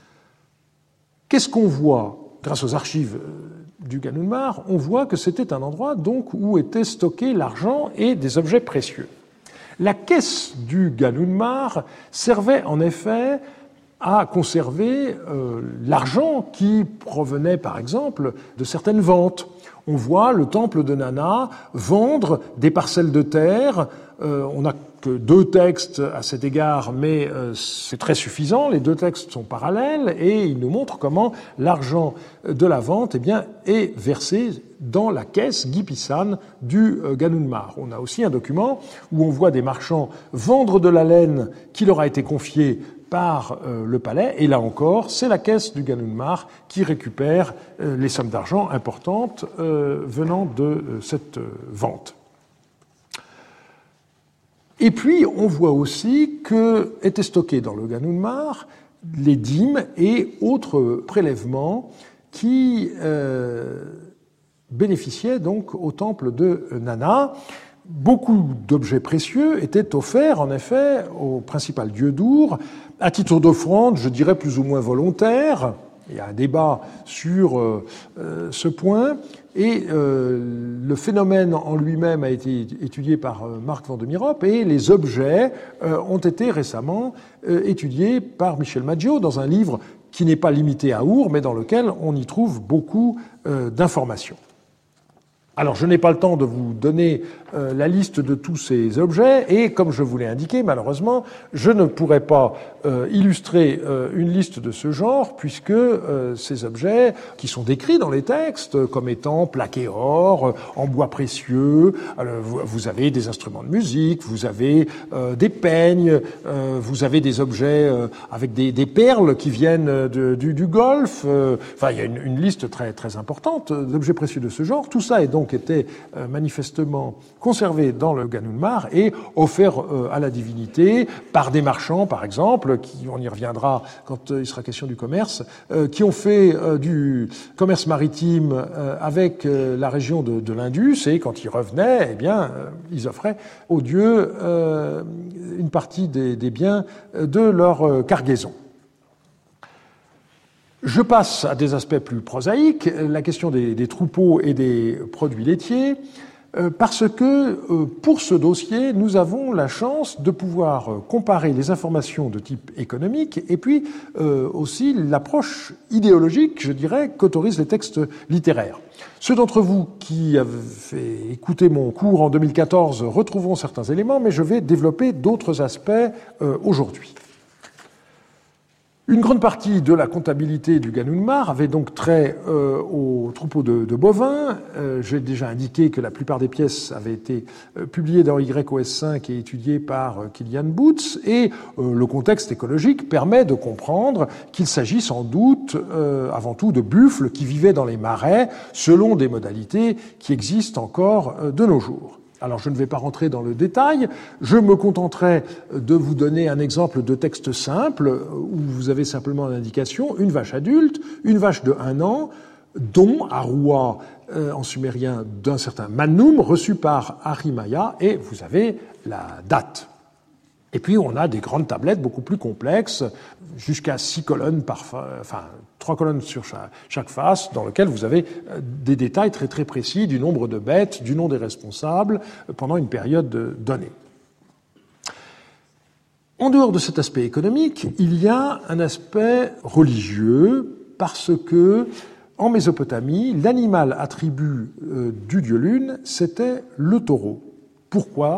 Qu'est-ce qu'on voit grâce aux archives du Ganunmar? On voit que c'était un endroit donc où était stocké l'argent et des objets précieux. La caisse du Ganunmar servait en effet à conserver euh, l'argent qui provenait par exemple de certaines ventes. On voit le temple de Nana vendre des parcelles de terre. Euh, on n'a que deux textes à cet égard, mais euh, c'est très suffisant. Les deux textes sont parallèles et ils nous montrent comment l'argent de la vente eh bien, est versé dans la caisse Gipisan du euh, Ganunmar. On a aussi un document où on voit des marchands vendre de la laine qui leur a été confiée par euh, le palais, et là encore, c'est la caisse du Ganunmar qui récupère euh, les sommes d'argent importantes euh, venant de euh, cette euh, vente. Et puis, on voit aussi que étaient stockés dans le Ganunmar les dîmes et autres prélèvements qui euh, bénéficiaient donc au temple de Nana. Beaucoup d'objets précieux étaient offerts, en effet, au principal dieu d'Our, à titre d'offrande, je dirais plus ou moins volontaire. Il y a un débat sur euh, ce point, et euh, le phénomène en lui-même a été étudié par euh, Marc van Mierop, et les objets euh, ont été récemment euh, étudiés par Michel Maggio dans un livre qui n'est pas limité à Our, mais dans lequel on y trouve beaucoup euh, d'informations. Alors, je n'ai pas le temps de vous donner euh, la liste de tous ces objets, et comme je vous l'ai indiqué, malheureusement, je ne pourrais pas euh, illustrer euh, une liste de ce genre, puisque euh, ces objets, qui sont décrits dans les textes comme étant plaqués or, en bois précieux, alors, vous, vous avez des instruments de musique, vous avez euh, des peignes, euh, vous avez des objets euh, avec des, des perles qui viennent de, du, du Golfe, euh, enfin, il y a une, une liste très, très importante d'objets précieux de ce genre. Tout ça est donc était euh, manifestement conservé dans le Ganunmar et offert euh, à la divinité par des marchands, par exemple, qui, on y reviendra quand euh, il sera question du commerce, euh, qui ont fait euh, du commerce maritime euh, avec euh, la région de, de l'Indus, et quand ils revenaient, eh bien, euh, ils offraient aux dieux euh, une partie des, des biens de leur euh, cargaison. Je passe à des aspects plus prosaïques, la question des, des troupeaux et des produits laitiers, euh, parce que euh, pour ce dossier, nous avons la chance de pouvoir euh, comparer les informations de type économique et puis euh, aussi l'approche idéologique, je dirais, qu'autorisent les textes littéraires. Ceux d'entre vous qui avez écouté mon cours en deux mille quatorze retrouveront certains éléments, mais je vais développer d'autres aspects euh, aujourd'hui. Une grande partie de la comptabilité du Ganunmar avait donc trait euh, aux troupeaux de, de bovins. Euh, j'ai déjà indiqué que la plupart des pièces avaient été euh, publiées dans Y O S cinq et étudiées par euh, Kilian Boots, et euh, le contexte écologique permet de comprendre qu'il s'agit sans doute euh, avant tout de buffles qui vivaient dans les marais selon des modalités qui existent encore euh, de nos jours. Alors, je ne vais pas rentrer dans le détail, je me contenterai de vous donner un exemple de texte simple, où vous avez simplement l'indication, une vache adulte, une vache de un an, dont Arua, euh, en sumérien, d'un certain Mannum, reçu par Arimaya, et vous avez la date. Et puis, on a des grandes tablettes beaucoup plus complexes, jusqu'à six colonnes par, enfin, trois colonnes sur chaque face, dans lesquelles vous avez des détails très très précis du nombre de bêtes, du nom des responsables, pendant une période donnée. En dehors de cet aspect économique, il y a un aspect religieux, parce que, en Mésopotamie, l'animal attribut euh, du dieu Lune, c'était le taureau. Pourquoi ?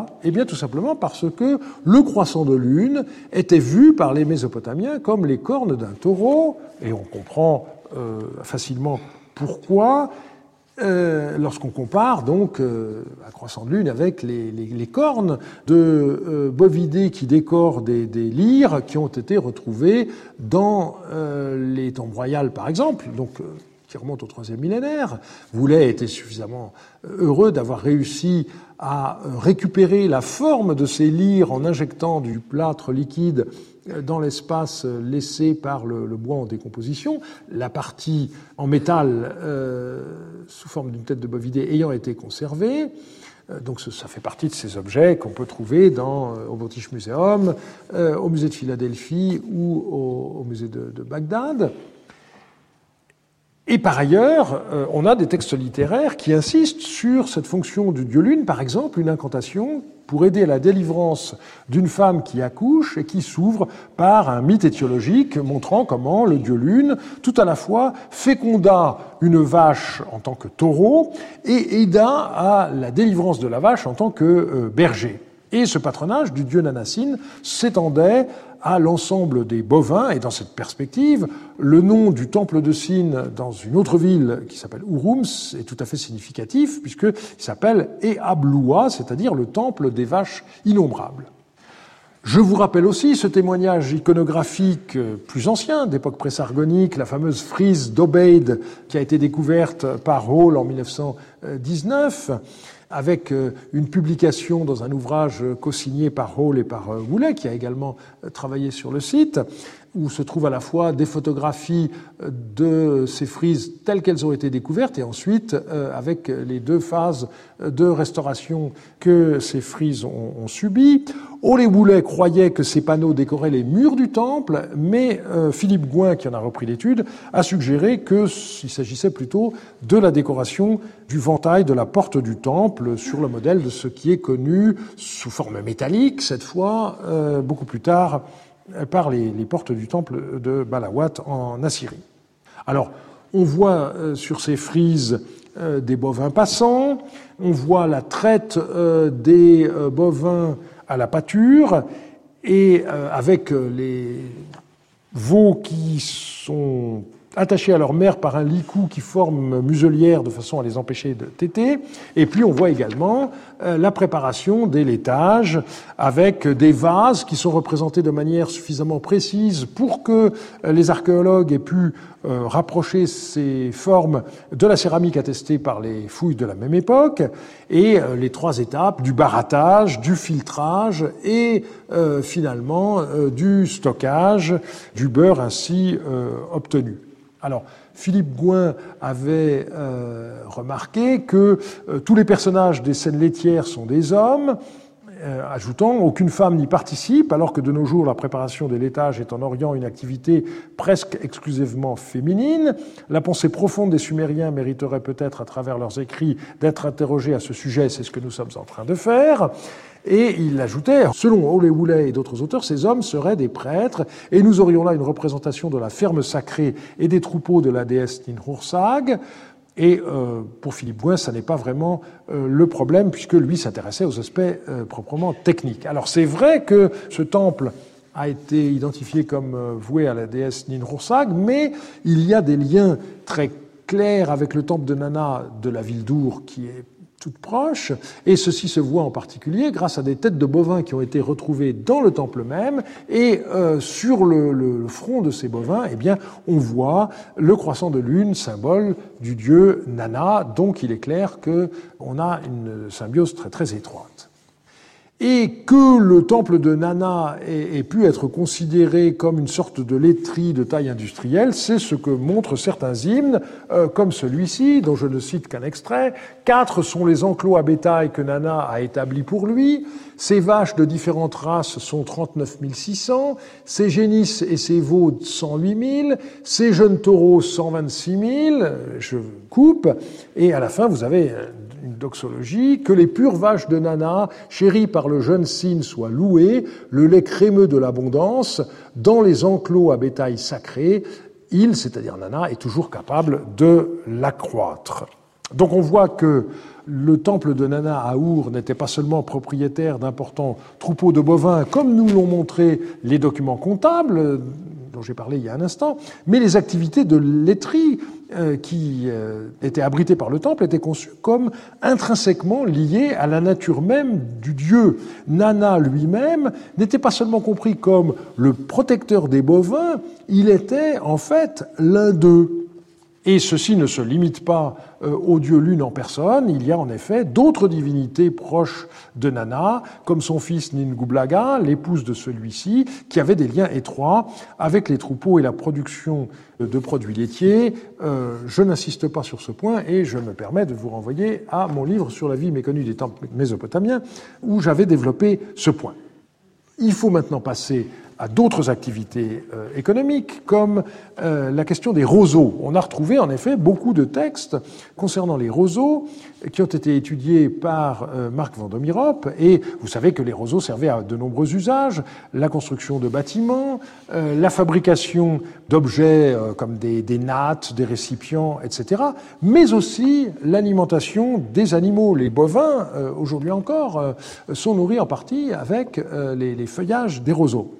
Eh bien, tout simplement parce que le croissant de lune était vu par les Mésopotamiens comme les cornes d'un taureau, et on comprend euh, facilement pourquoi, euh, lorsqu'on compare donc euh, un croissant de lune avec les, les, les cornes de euh, bovidés qui décorent des, des lyres qui ont été retrouvés dans euh, les tombes royales, par exemple. Donc, euh, qui remonte au troisième millénaire. Voulet était suffisamment heureux d'avoir réussi à récupérer la forme de ces lyres en injectant du plâtre liquide dans l'espace laissé par le, le bois en décomposition, la partie en métal euh, sous forme d'une tête de bovidé ayant été conservée. Donc ça fait partie de ces objets qu'on peut trouver dans, au British Museum, euh, au musée de Philadelphie ou au, au musée de, de Bagdad. Et par ailleurs, euh, on a des textes littéraires qui insistent sur cette fonction du dieu Lune, par exemple une incantation pour aider à la délivrance d'une femme qui accouche et qui s'ouvre par un mythe étiologique montrant comment le dieu Lune, tout à la fois, féconda une vache en tant que taureau et aida à la délivrance de la vache en tant que euh, berger. Et ce patronage du dieu Nanassine s'étendait à l'ensemble des bovins, et dans cette perspective, le nom du temple de Sin dans une autre ville qui s'appelle Urums est tout à fait significatif, puisqu'il s'appelle Eabloua, c'est-à-dire le temple des vaches innombrables. Je vous rappelle aussi ce témoignage iconographique plus ancien, d'époque présargonique, la fameuse frise d'Obeid qui a été découverte par Hall en mille neuf cent dix-neuf, avec une publication dans un ouvrage co-signé par Hall et par Woolley, qui a également travaillé sur le site, où se trouvent à la fois des photographies de ces frises telles qu'elles ont été découvertes, et ensuite euh, avec les deux phases de restauration que ces frises ont, ont subies. Hall et Woolley croyaient que ces panneaux décoraient les murs du temple, mais euh, Philippe Gouin, qui en a repris l'étude, a suggéré qu'il s'agissait plutôt de la décoration du ventail de la porte du temple, sur le modèle de ce qui est connu sous forme métallique, cette fois, euh, beaucoup plus tard, par les, les portes du temple de Balawat en Assyrie. Alors, on voit euh, sur ces frises euh, des bovins passants, on voit la traite euh, des euh, bovins à la pâture, et euh, avec euh, les veaux qui sont attachés à leur mère par un licou qui forme muselière de façon à les empêcher de téter. Et puis on voit également euh, la préparation des laitages avec des vases qui sont représentés de manière suffisamment précise pour que euh, les archéologues aient pu euh, rapprocher ces formes de la céramique attestée par les fouilles de la même époque, et euh, les trois étapes du barattage, du filtrage et euh, finalement euh, du stockage du beurre ainsi euh, obtenu. Alors, Philippe Gouin avait euh, remarqué que euh, tous les personnages des scènes laitières sont des hommes, euh, ajoutant « aucune femme n'y participe », alors que de nos jours, la préparation des laitages est en Orient une activité presque exclusivement féminine. La pensée profonde des Sumériens mériterait peut-être, à travers leurs écrits, d'être interrogée à ce sujet, c'est ce que nous sommes en train de faire. Et il ajoutait, selon Ole Woolley et d'autres auteurs, ces hommes seraient des prêtres, et nous aurions là une représentation de la ferme sacrée et des troupeaux de la déesse Ninhursag. Et euh, pour Philippe Gouin, ça n'est pas vraiment euh, le problème, puisque lui s'intéressait aux aspects euh, proprement techniques. Alors c'est vrai que ce temple a été identifié comme euh, voué à la déesse Ninhursag, mais il y a des liens très clairs avec le temple de Nana de la ville d'Ur, qui est toute proche, et ceci se voit en particulier grâce à des têtes de bovins qui ont été retrouvées dans le temple même, et euh, sur le, le, le front de ces bovins, eh bien, on voit le croissant de lune, symbole du dieu Nana, donc il est clair qu'on a une symbiose très très étroite. Et que le temple de Nana ait, ait pu être considéré comme une sorte de laiterie de taille industrielle, c'est ce que montrent certains hymnes, euh, comme celui-ci, dont je ne cite qu'un extrait. Quatre sont les enclos à bétail que Nana a établis pour lui. Ses vaches de différentes races sont trente-neuf mille six cents, ses génisses et ses veaux cent huit mille, ses jeunes taureaux cent vingt-six mille, je coupe, et à la fin vous avez une doxologie, que les pures vaches de Nana, chéries par le jeune cygne, soient louées, le lait crémeux de l'abondance, dans les enclos à bétail sacré, il, c'est-à-dire Nana, est toujours capable de l'accroître. Donc on voit que le temple de Nana à Our n'était pas seulement propriétaire d'importants troupeaux de bovins, comme nous l'ont montré les documents comptables, dont j'ai parlé il y a un instant, mais les activités de laiterie euh, qui euh, étaient abritées par le temple étaient conçues comme intrinsèquement liées à la nature même du dieu. Nana lui-même n'était pas seulement compris comme le protecteur des bovins, il était en fait l'un d'eux. Et ceci ne se limite pas euh, au dieu Lune en personne, il y a en effet d'autres divinités proches de Nana, comme son fils Ningublaga, l'épouse de celui-ci, qui avait des liens étroits avec les troupeaux et la production de produits laitiers. Euh, je n'insiste pas sur ce point et je me permets de vous renvoyer à mon livre sur la vie méconnue des temples mésopotamiens, où j'avais développé ce point. Il faut maintenant passer à d'autres activités euh, économiques, comme euh, la question des roseaux. On a retrouvé en effet beaucoup de textes concernant les roseaux qui ont été étudiés par euh, Marc Vandomirop, et vous savez que les roseaux servaient à de nombreux usages, la construction de bâtiments, euh, la fabrication d'objets euh, comme des, des nattes, des récipients, et cetera, mais aussi l'alimentation des animaux. Les bovins, euh, aujourd'hui encore, euh, sont nourris en partie avec euh, les, les feuillages des roseaux.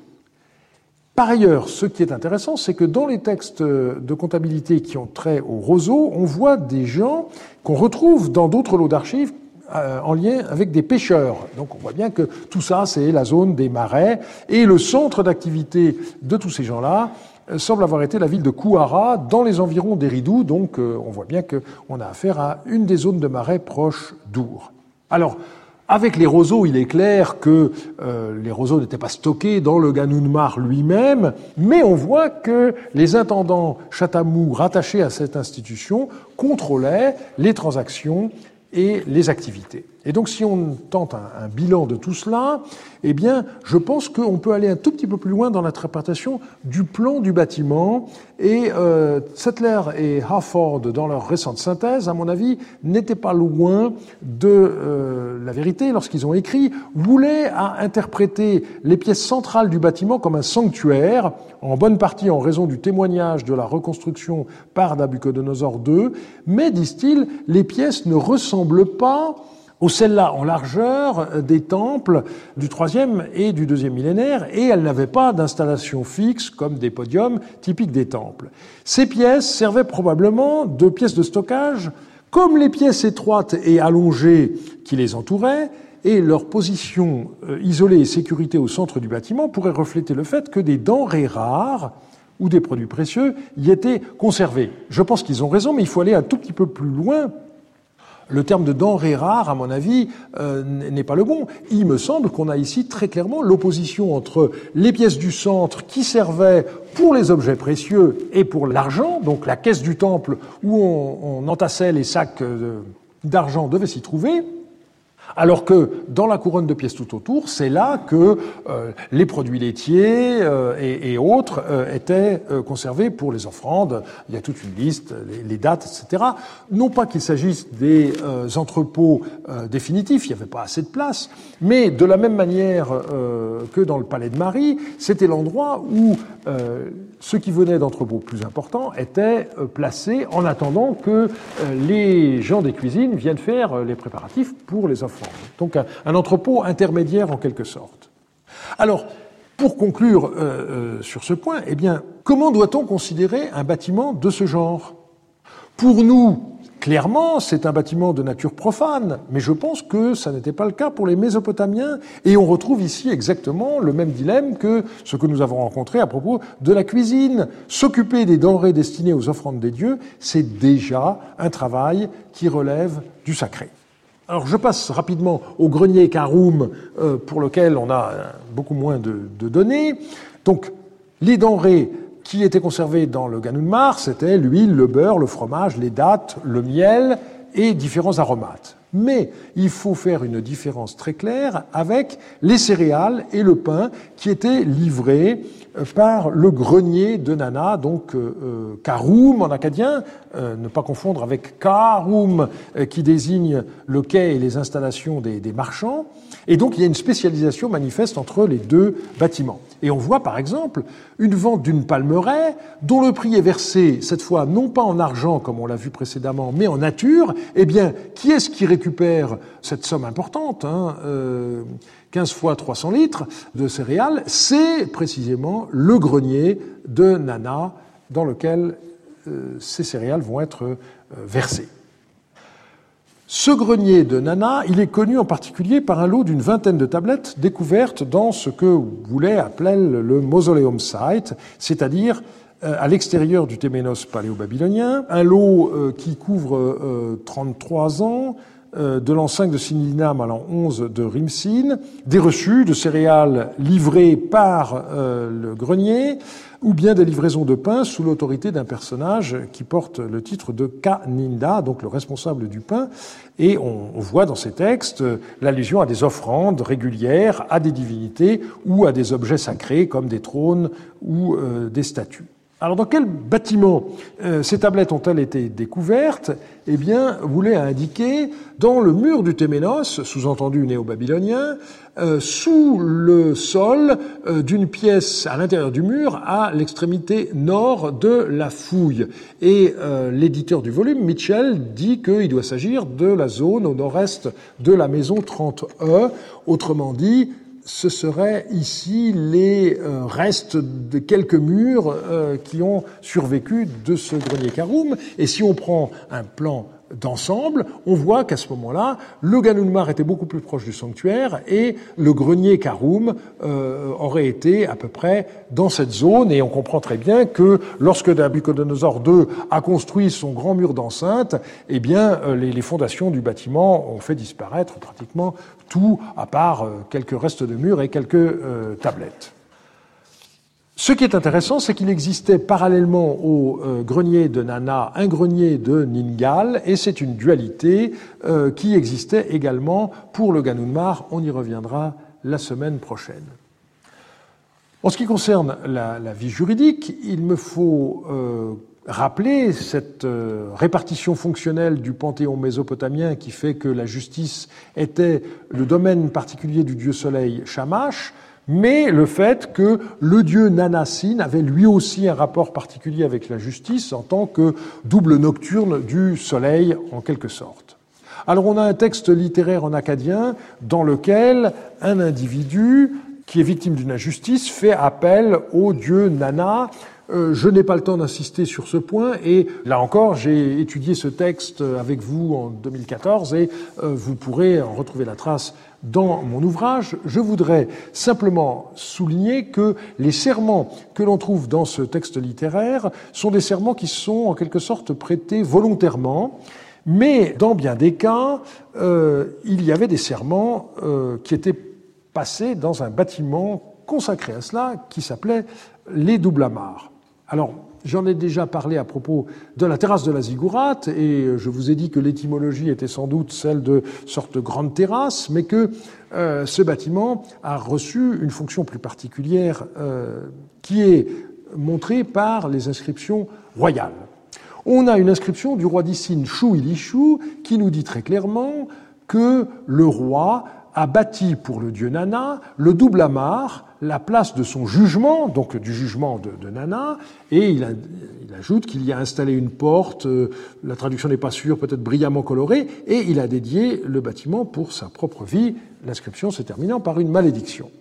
Par ailleurs, ce qui est intéressant, c'est que dans les textes de comptabilité qui ont trait aux roseaux, on voit des gens qu'on retrouve dans d'autres lots d'archives euh, en lien avec des pêcheurs. Donc on voit bien que tout ça, c'est la zone des marais, et le centre d'activité de tous ces gens-là euh, semble avoir été la ville de Kouara, dans les environs d'Eridu. Donc euh, on voit bien qu'on a affaire à une des zones de marais proches d'Ur. Alors, avec les roseaux, il est clair que euh, les roseaux n'étaient pas stockés dans le Ganunmar lui-même, mais on voit que les intendants chatamous rattachés à cette institution contrôlaient les transactions et les activités. Et donc, si on tente un, un bilan de tout cela, eh bien, je pense qu'on peut aller un tout petit peu plus loin dans l'interprétation du plan du bâtiment. Et euh, Settler et Harford, dans leur récente synthèse, à mon avis, n'étaient pas loin de euh, la vérité lorsqu'ils ont écrit « voulaient à interpréter les pièces centrales du bâtiment comme un sanctuaire, en bonne partie en raison du témoignage de la reconstruction par Nabuchodonosor deux, mais, disent-ils, les pièces ne ressemblent pas aux celles-là en largeur des temples du troisième et du deuxième millénaire, et elles n'avaient pas d'installation fixe comme des podiums typiques des temples. Ces pièces servaient probablement de pièces de stockage, comme les pièces étroites et allongées qui les entouraient, et leur position isolée et sécurité au centre du bâtiment pourrait refléter le fait que des denrées rares ou des produits précieux y étaient conservés. Je pense qu'ils ont raison, mais il faut aller un tout petit peu plus loin. Le terme de denrées rares, à mon avis, euh, n'est pas le bon. Il me semble qu'on a ici très clairement l'opposition entre les pièces du centre qui servaient pour les objets précieux et pour l'argent, donc la caisse du temple où on, on entassait les sacs d'argent devait s'y trouver, alors que dans la couronne de pièces tout autour, c'est là que euh, les produits laitiers euh, et, et autres euh, étaient euh, conservés pour les offrandes. Il y a toute une liste, les, les dates, et cetera. Non pas qu'il s'agisse des euh, entrepôts euh, définitifs, il n'y avait pas assez de place, mais de la même manière euh, que dans le palais de Marie, c'était l'endroit où euh, ceux qui venaient d'entrepôts plus importants étaient euh, placés en attendant que euh, les gens des cuisines viennent faire euh, les préparatifs pour les offrandes. Donc un, un entrepôt intermédiaire en quelque sorte. Alors, pour conclure euh, euh, sur ce point, eh bien, comment doit-on considérer un bâtiment de ce genre ? Pour nous, clairement, c'est un bâtiment de nature profane, mais je pense que ça n'était pas le cas pour les Mésopotamiens, et on retrouve ici exactement le même dilemme que ce que nous avons rencontré à propos de la cuisine. S'occuper des denrées destinées aux offrandes des dieux, c'est déjà un travail qui relève du sacré. Alors je passe rapidement au grenier Karoum, euh, pour lequel on a euh, beaucoup moins de, de données. Donc les denrées qui étaient conservées dans le Ganunmar, c'était l'huile, le beurre, le fromage, les dattes, le miel et différents aromates. Mais il faut faire une différence très claire avec les céréales et le pain qui étaient livrés par le grenier de Nana, donc euh, Karoum en acadien, euh, ne pas confondre avec Karoum euh, qui désigne le quai et les installations des, des marchands. Et donc il y a une spécialisation manifeste entre les deux bâtiments. Et on voit par exemple une vente d'une palmeraie dont le prix est versé cette fois non pas en argent comme on l'a vu précédemment, mais en nature. Eh bien, qui est-ce qui récupère cette somme importante, hein, euh, quinze fois trois cents litres de céréales? C'est précisément le grenier de Nana dans lequel euh, ces céréales vont être euh, versées. Ce grenier de Nana, il est connu en particulier par un lot d'une vingtaine de tablettes découvertes dans ce que Boulet appelait le Mausoleum Site, c'est-à-dire euh, à l'extérieur du Téménos paléo-babylonien, un lot euh, qui couvre euh, trente-trois ans, de l'an cinq de Sinilinam à l'an onze de Rimsin, des reçus de céréales livrés par euh, le grenier, ou bien des livraisons de pain sous l'autorité d'un personnage qui porte le titre de Ka-Ninda, donc le responsable du pain. Et on, on voit dans ces textes l'allusion à des offrandes régulières, à des divinités ou à des objets sacrés comme des trônes ou euh, des statues. Alors, dans quel bâtiment euh, ces tablettes ont-elles été découvertes ? Eh bien, Boulet a indiqué dans le mur du Téménos, sous-entendu néo-babylonien, euh, sous le sol euh, d'une pièce à l'intérieur du mur à l'extrémité nord de la fouille. Et euh, l'éditeur du volume, Mitchell, dit qu'il doit s'agir de la zone au nord-est de la maison trente E, autrement dit, ce seraient ici les euh, restes de quelques murs euh, qui ont survécu de ce grenier Karoum. Et si on prend un plan d'ensemble, on voit qu'à ce moment-là, le Ganunmar était beaucoup plus proche du sanctuaire et le grenier Karoum euh, aurait été à peu près dans cette zone. Et on comprend très bien que lorsque Nabuchodonosor deux a construit son grand mur d'enceinte, eh bien, euh, les, les fondations du bâtiment ont fait disparaître pratiquement tout, à part euh, quelques restes de murs et quelques euh, tablettes. Ce qui est intéressant, c'est qu'il existait parallèlement au euh, grenier de Nana un grenier de Ningal, et c'est une dualité euh, qui existait également pour le Ganunmar. On y reviendra la semaine prochaine. En ce qui concerne la, la vie juridique, il me faut euh, rappeler cette euh, répartition fonctionnelle du panthéon mésopotamien qui fait que la justice était le domaine particulier du dieu soleil Shamash, mais le fait que le dieu Nana-Sin avait lui aussi un rapport particulier avec la justice en tant que double nocturne du soleil, en quelque sorte. Alors on a un texte littéraire en akkadien dans lequel un individu qui est victime d'une injustice fait appel au dieu Nana. Euh, je n'ai pas le temps d'insister sur ce point, et là encore, j'ai étudié ce texte avec vous en deux mille quatorze, et euh, vous pourrez en retrouver la trace dans mon ouvrage. Je voudrais simplement souligner que les serments que l'on trouve dans ce texte littéraire sont des serments qui sont en quelque sorte prêtés volontairement, mais dans bien des cas, euh, il y avait des serments euh, qui étaient passés dans un bâtiment consacré à cela, qui s'appelait les Doublamars. Alors, j'en ai déjà parlé à propos de la terrasse de la Ziggourate, et je vous ai dit que l'étymologie était sans doute celle de sorte de grande terrasse, mais que euh, ce bâtiment a reçu une fonction plus particulière euh, qui est montrée par les inscriptions royales. On a une inscription du roi d'Issine, Shu Ilishu, qui nous dit très clairement que le roi a bâti pour le dieu Nana le Doublamar, la place de son jugement, donc du jugement de, de Nana, et il, a, il ajoute qu'il y a installé une porte, euh, la traduction n'est pas sûre, peut-être brillamment colorée, et il a dédié le bâtiment pour sa propre vie, l'inscription se terminant par une malédiction.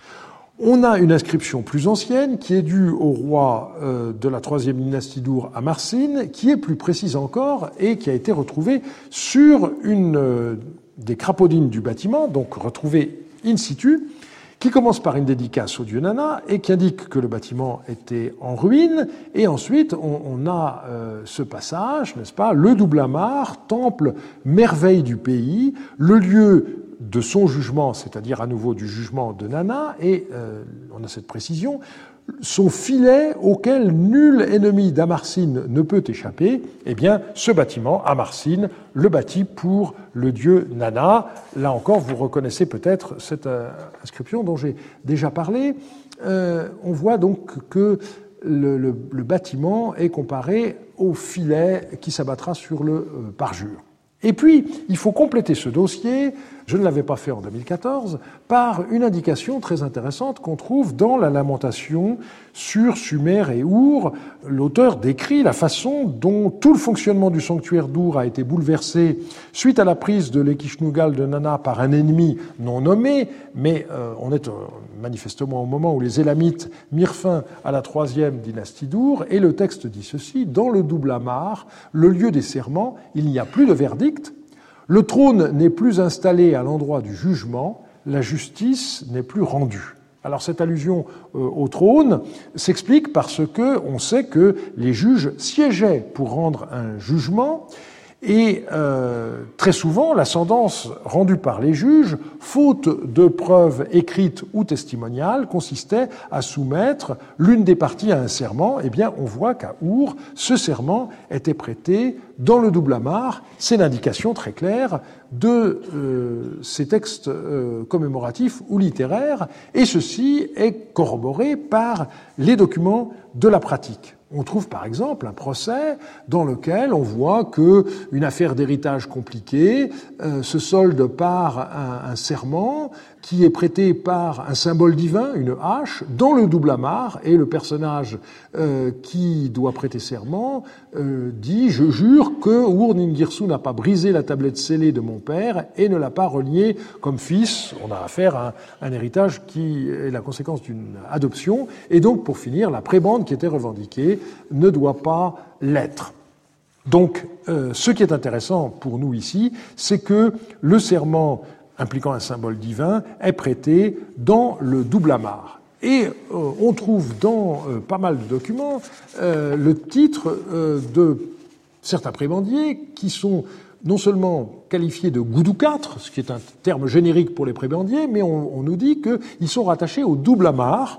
On a une inscription plus ancienne qui est due au roi euh, de la troisième dynastie d'Ur à Marsin, qui est plus précise encore et qui a été retrouvée sur une euh, des crapaudines du bâtiment, donc retrouvée in situ, qui commence par une dédicace au dieu Nana et qui indique que le bâtiment était en ruine. Et ensuite, on, on a euh, ce passage, n'est-ce pas, le Doublamar, temple merveille du pays, le lieu de son jugement, c'est-à-dire à nouveau du jugement de Nana, et euh, on a cette précision, son filet auquel nul ennemi d'Amarsin ne peut échapper, eh bien, ce bâtiment, Amarsin, le bâtit pour le dieu Nana. Là encore, vous reconnaissez peut-être cette euh, inscription dont j'ai déjà parlé. Euh, on voit donc que le, le, le bâtiment est comparé au filet qui s'abattra sur le euh, parjure. Et puis, il faut compléter ce dossier, je ne l'avais pas fait en deux mille quatorze, par une indication très intéressante qu'on trouve dans la lamentation sur Sumer et Our. L'auteur décrit la façon dont tout le fonctionnement du sanctuaire d'Ur a été bouleversé suite à la prise de l'Ekishnugal de Nana par un ennemi non nommé, mais euh, on est euh, manifestement au moment où les Élamites mirent fin à la troisième dynastie d'Ur, et le texte dit ceci: dans le Doublamar, le lieu des serments, il n'y a plus de verdict, le trône n'est plus installé à l'endroit du jugement, la justice n'est plus rendue. Alors cette allusion euh, au trône s'explique parce que on sait que les juges siégeaient pour rendre un jugement, et euh, très souvent l'ascendance rendue par les juges, faute de preuves écrites ou testimoniales, consistait à soumettre l'une des parties à un serment. Eh bien, on voit qu'à Our, ce serment était prêté dans le Doublamar. C'est l'indication très claire de euh, ces textes euh, commémoratifs ou littéraires, et ceci est corroboré par les documents de la pratique. On trouve par exemple un procès dans lequel on voit qu'une affaire d'héritage compliquée euh, se solde par un, un serment qui est prêté par un symbole divin, une hache, dans le Doublamar, et le personnage euh, qui doit prêter serment euh, dit « Je jure que Ur-Ningirsu n'a pas brisé la tablette scellée de mon père et ne l'a pas renié comme fils ». On a affaire à un, un héritage qui est la conséquence d'une adoption, et donc pour finir, la prébende qui était revendiquée ne doit pas l'être. Donc, euh, ce qui est intéressant pour nous ici, c'est que le serment impliquant un symbole divin est prêté dans le Doublamar. Et euh, on trouve dans euh, pas mal de documents euh, le titre euh, de certains prébendiers qui sont non seulement qualifiés de Goudoucâtres, ce qui est un terme générique pour les prébendiers, mais on, on nous dit qu'ils sont rattachés au Doublamar.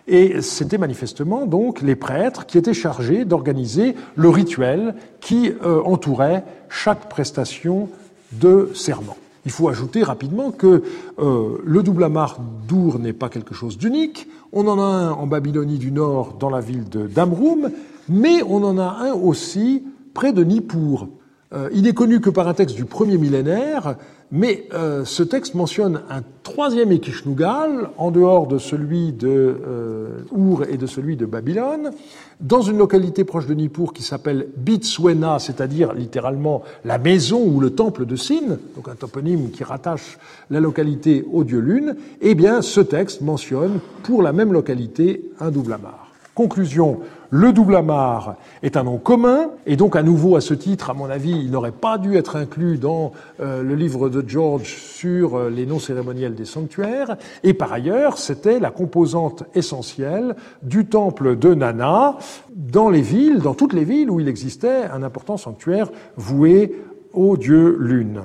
Et c'était manifestement donc les prêtres qui étaient chargés d'organiser le rituel qui euh, entourait chaque prestation de serment. Il faut ajouter rapidement que euh, le double amarre d'Our n'est pas quelque chose d'unique. On en a un en Babylonie du Nord, dans la ville de Damroum, mais on en a un aussi près de Nippur. Euh, il n'est connu que par un texte du premier millénaire, mais euh, ce texte mentionne un troisième Ekishnugal, en dehors de celui de euh, Our et de celui de Babylone, dans une localité proche de Nippur qui s'appelle Bitswena, c'est-à-dire littéralement la maison ou le temple de Sin, donc un toponyme qui rattache la localité au dieu Lune. Eh bien, ce texte mentionne pour la même localité un double amarre. Conclusion, le double amarre est un nom commun, et donc à nouveau à ce titre, à mon avis, il n'aurait pas dû être inclus dans euh, le livre de George sur euh, les noms cérémoniels des sanctuaires, et par ailleurs, c'était la composante essentielle du temple de Nana dans les villes, dans toutes les villes où il existait un important sanctuaire voué au dieu Lune.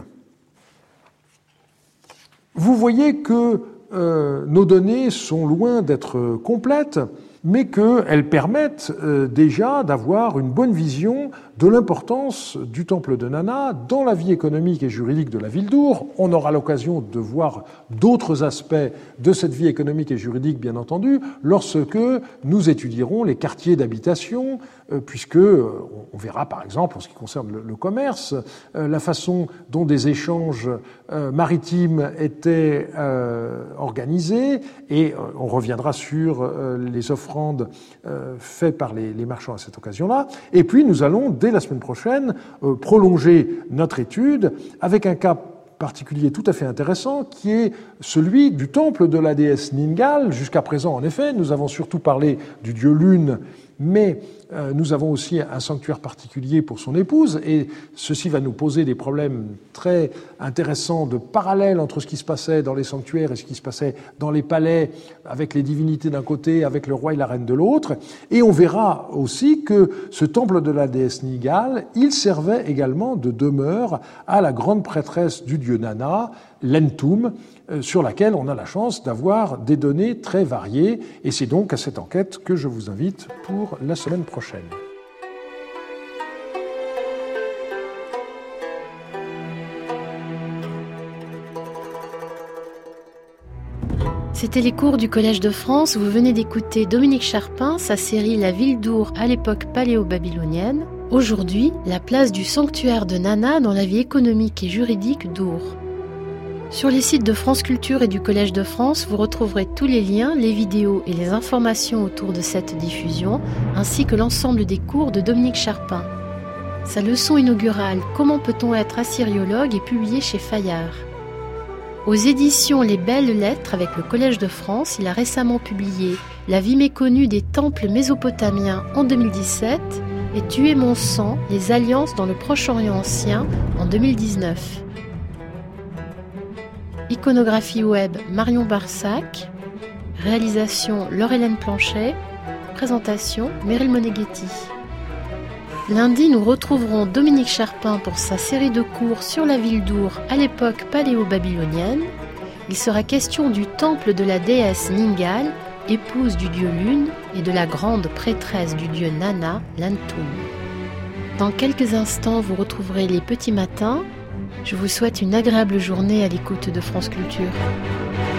Vous voyez que euh, nos données sont loin d'être complètes, mais qu'elles permettent euh, déjà d'avoir une bonne vision de l'importance du temple de Nana dans la vie économique et juridique de la ville d'Our. On aura l'occasion de voir d'autres aspects de cette vie économique et juridique, bien entendu, lorsque nous étudierons les quartiers d'habitation, euh, puisque euh, on verra par exemple, en ce qui concerne le, le commerce, euh, la façon dont des échanges euh, maritimes étaient euh, organisés, et euh, on reviendra sur euh, les offrandes euh, faites par les, les marchands à cette occasion-là. Et puis nous allons, dès la semaine prochaine, euh, prolonger notre étude avec un cas particulier tout à fait intéressant, qui est celui du temple de la déesse Ningal. Jusqu'à présent, en effet, nous avons surtout parlé du dieu Lune, mais euh, nous avons aussi un sanctuaire particulier pour son épouse, et ceci va nous poser des problèmes très intéressants de parallèle entre ce qui se passait dans les sanctuaires et ce qui se passait dans les palais, avec les divinités d'un côté, avec le roi et la reine de l'autre. Et on verra aussi que ce temple de la déesse Ningal, il servait également de demeure à la grande prêtresse du dieu Nana, l'Entum, sur laquelle on a la chance d'avoir des données très variées, et c'est donc à cette enquête que je vous invite pour la semaine prochaine. C'était les cours du Collège de France. Vous venez d'écouter Dominique Charpin, sa série La ville d'Our à l'époque paléo-babylonienne. Aujourd'hui, la place du sanctuaire de Nana dans la vie économique et juridique d'Our. Sur les sites de France Culture et du Collège de France, vous retrouverez tous les liens, les vidéos et les informations autour de cette diffusion, ainsi que l'ensemble des cours de Dominique Charpin. Sa leçon inaugurale « Comment peut-on être assyriologue » est publiée chez Fayard. Aux éditions Les Belles Lettres avec le Collège de France, il a récemment publié « La vie méconnue des temples mésopotamiens en deux mille dix-sept » et « Tuer mon sang, les alliances dans le Proche-Orient ancien » en deux mille dix-neuf. Iconographie web Marion Barsac, réalisation Laure-Hélène Planchet, présentation Meryl Moneghetti. Lundi, nous retrouverons Dominique Charpin pour sa série de cours sur la ville d'Our à l'époque paléo-babylonienne. Il sera question du temple de la déesse Ningal, épouse du dieu Lune, et de la grande prêtresse du dieu Nana, l'Antum. Dans quelques instants, vous retrouverez les petits matins. Je vous souhaite une agréable journée à l'écoute de France Culture.